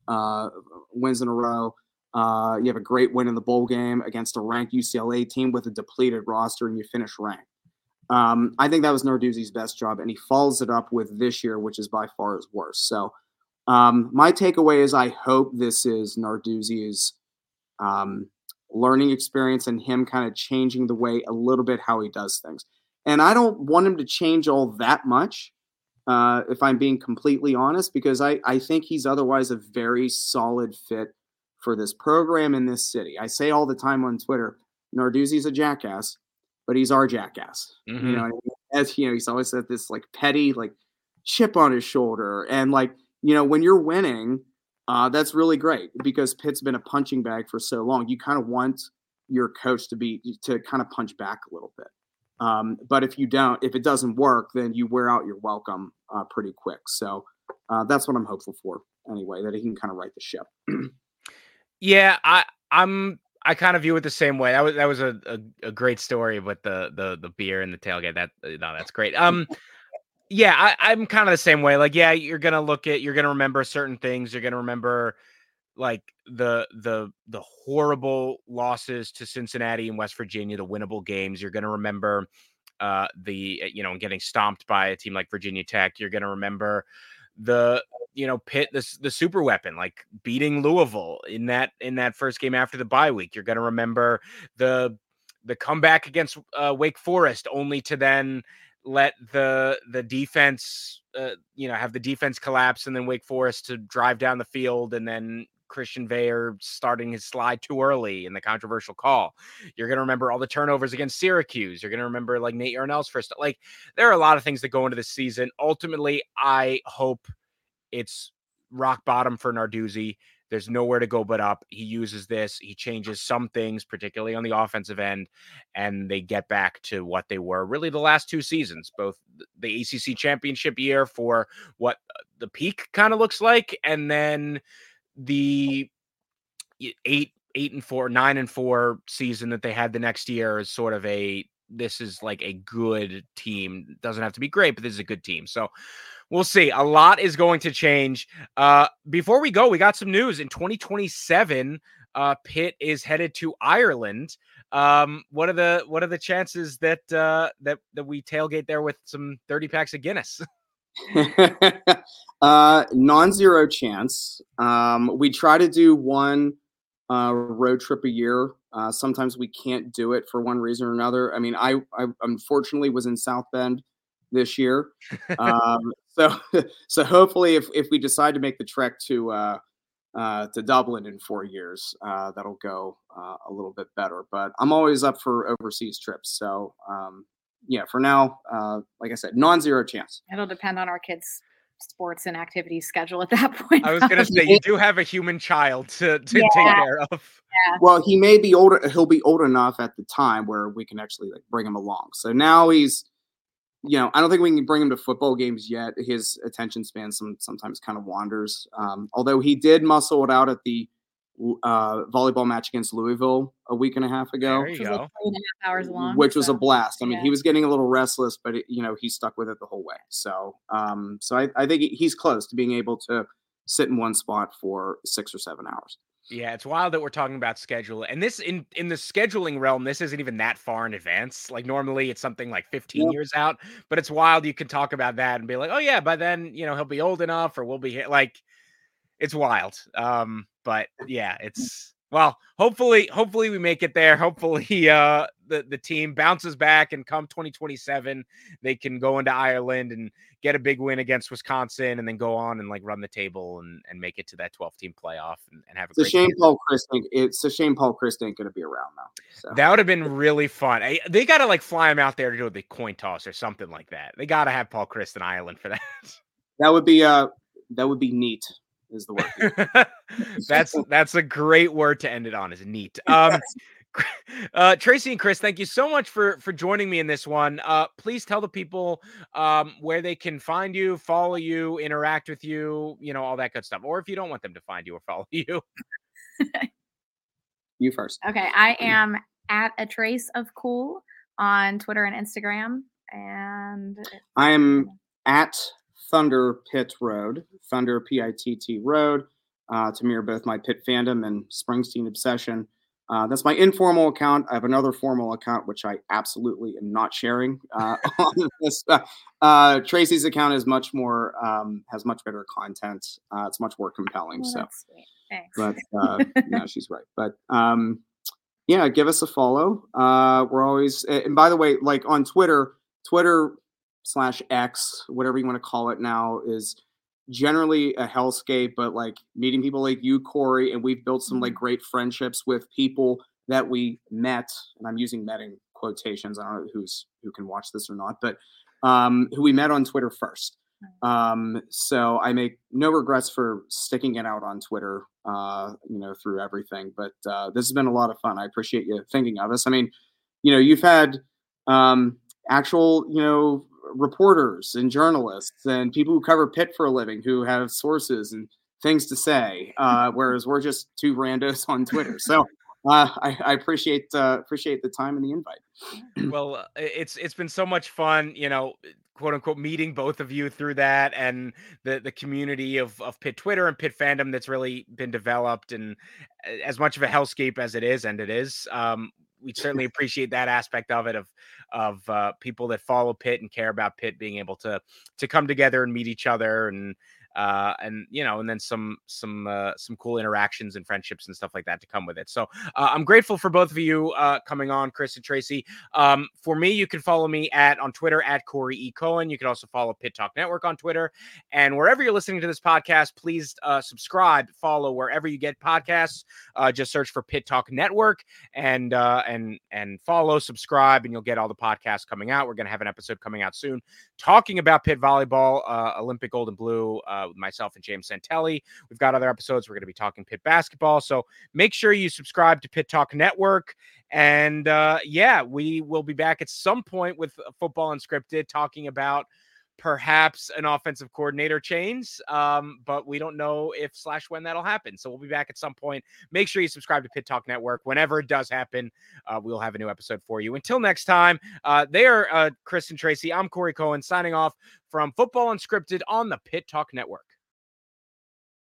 You have a great win in the bowl game against a ranked UCLA team with a depleted roster, and you finish ranked. I think that was Narduzzi's best job, and he follows it up with this year, which is by far his worst. So my takeaway is I hope this is Narduzzi's learning experience and him kind of changing the way a little bit how he does things. And I don't want him to change all that much, if I'm being completely honest, because I think he's otherwise a very solid fit for this program in this city. I say all the time on Twitter, Narduzzi's a jackass, but he's our jackass. Mm-hmm. You know what I mean? As he's always said this like petty, like chip on his shoulder. And like, when you're winning, that's really great because Pitt's been a punching bag for so long. You kind of want your coach to kind of punch back a little bit. But if it doesn't work, then you wear out your welcome pretty quick. So that's what I'm hopeful for anyway, that he can kind of right the ship. Yeah, I kind of view it the same way. That was a great story with the beer and the tailgate. That's great. Yeah, I'm kind of the same way. Like, yeah, you're gonna remember certain things. You're gonna remember like the horrible losses to Cincinnati and West Virginia, the winnable games. You're going to remember getting stomped by a team like Virginia Tech. You're going to remember Pitt, the super weapon, like beating Louisville in that first game after the bye week. You're going to remember the comeback against Wake Forest, only to then let the defense have the defense collapse, and then Wake Forest to drive down the field, and then Christian Veilleux starting his slide too early in the controversial call. You're going to remember all the turnovers against Syracuse. You're going to remember like Nate Yarnell's first. Like, there are a lot of things that go into this season. Ultimately, I hope it's rock bottom for Narduzzi. There's nowhere to go but up. He uses this. He changes some things, particularly on the offensive end, and they get back to what they were really the last 2 seasons, both the ACC championship year for what the peak kind of looks like, and then the 9-4 season that they had the next year is sort of this is like a good team. Doesn't have to be great, but this is a good team. So we'll see. A lot is going to change. Before we go, we got some news. In 2027, Pitt is headed to Ireland. What are the chances that we tailgate there with some 30 packs of Guinness? Non-zero chance. We try to do one road trip a year. Sometimes we can't do it for one reason or another. I mean, I unfortunately was in South Bend this year. So hopefully if we decide to make the trek to Dublin in 4 years, that'll go a little bit better, but I'm always up for overseas trips. So, for now, like I said, non-zero chance. It'll depend on our kids' sports and activities schedule at that point. I was going to say, you do have a human child to take care of. Yeah. Well, he may be older. He'll be old enough at the time where we can actually bring him along. So now he's, I don't think we can bring him to football games yet. His attention span sometimes kind of wanders. Although he did muscle it out at the volleyball match against Louisville a week and a half ago. There you go. Like 3.5 hours long, which was a blast. I mean, he was getting a little restless, but he stuck with it the whole way. So, I think he's close to being able to sit in one spot for 6 or 7 hours. Yeah, it's wild that we're talking about schedule. And this in the scheduling realm, this isn't even that far in advance. Like normally it's something like 15 years out, but it's wild. You can talk about that and be like, oh yeah, by then, he'll be old enough or we'll be here. Like, it's wild. But yeah, it's Well, hopefully we make it there. Hopefully the team bounces back, and come 2027, they can go into Ireland and get a big win against Wisconsin, and then go on and like run the table and make it to that 12-team playoff and have a It's a great shame season. It's a shame Paul Christ ain't going to be around now. So. That would have been really fun. They got to like fly him out there to do the coin toss or something like that. They got to have Paul Christ in Ireland for that. That would be neat. Is the word. That's a great word to end it on, is neat. Tracy and Chris, thank you so much for joining me in this one. Please tell the people where they can find you, follow you, interact with you, all that good stuff. Or if you don't want them to find you or follow you. You first. Okay, I am at A Trace of Cool on Twitter and Instagram, and I am at Thunder Pitt Road, Thunder PITT Road, to mirror both my Pitt fandom and Springsteen obsession. That's my informal account. I have another formal account, which I absolutely am not sharing on this. Tracy's account is much more, has much better content. It's much more compelling. Well, so, that's sweet. Thanks. but no, she's right. But yeah, give us a follow. We're always, and by the way, like on Twitter /X, whatever you want to call it now, is generally a hellscape, but like meeting people like you, Corey, and we've built some like great friendships with people that we met, and I'm using met in quotations. I don't know who can watch this or not, but who we met on Twitter first. So I make no regrets for sticking it out on Twitter, through everything. But this has been a lot of fun. I appreciate you thinking of us. I mean, you've had actual, reporters and journalists and people who cover Pitt for a living who have sources and things to say, whereas we're just two randos on Twitter. So I appreciate the time and the invite. Well, it's been so much fun, quote unquote, meeting both of you through that, and the community of Pitt Twitter and Pitt fandom that's really been developed, and as much of a hellscape as it is, we certainly appreciate that aspect of it, of people that follow Pitt and care about Pitt being able to come together and meet each other, and then some cool interactions and friendships and stuff like that to come with it. So I'm grateful for both of you coming on, Chris and Tracy. For me, you can follow me on Twitter at Corey E. Cohen. You can also follow Pitt Talk Network on Twitter, and wherever you're listening to this podcast, please subscribe, follow wherever you get podcasts. Just search for Pitt Talk Network and follow, subscribe, and you'll get all the podcasts coming out. We're going to have an episode coming out soon talking about Pitt volleyball, Olympic gold and blue, with myself and James Santelli. We've got other episodes. We're going to be talking Pitt basketball. So make sure you subscribe to Pitt Talk Network. And we will be back at some point with Football Unscripted, talking about perhaps an offensive coordinator change, but we don't know if / when that'll happen. So we'll be back at some point. Make sure you subscribe to Pitt Talk Network. Whenever it does happen, we'll have a new episode for you. Until next time, they are Chris and Tracy. I'm Corey Cohen signing off from Football Unscripted on the Pitt Talk Network.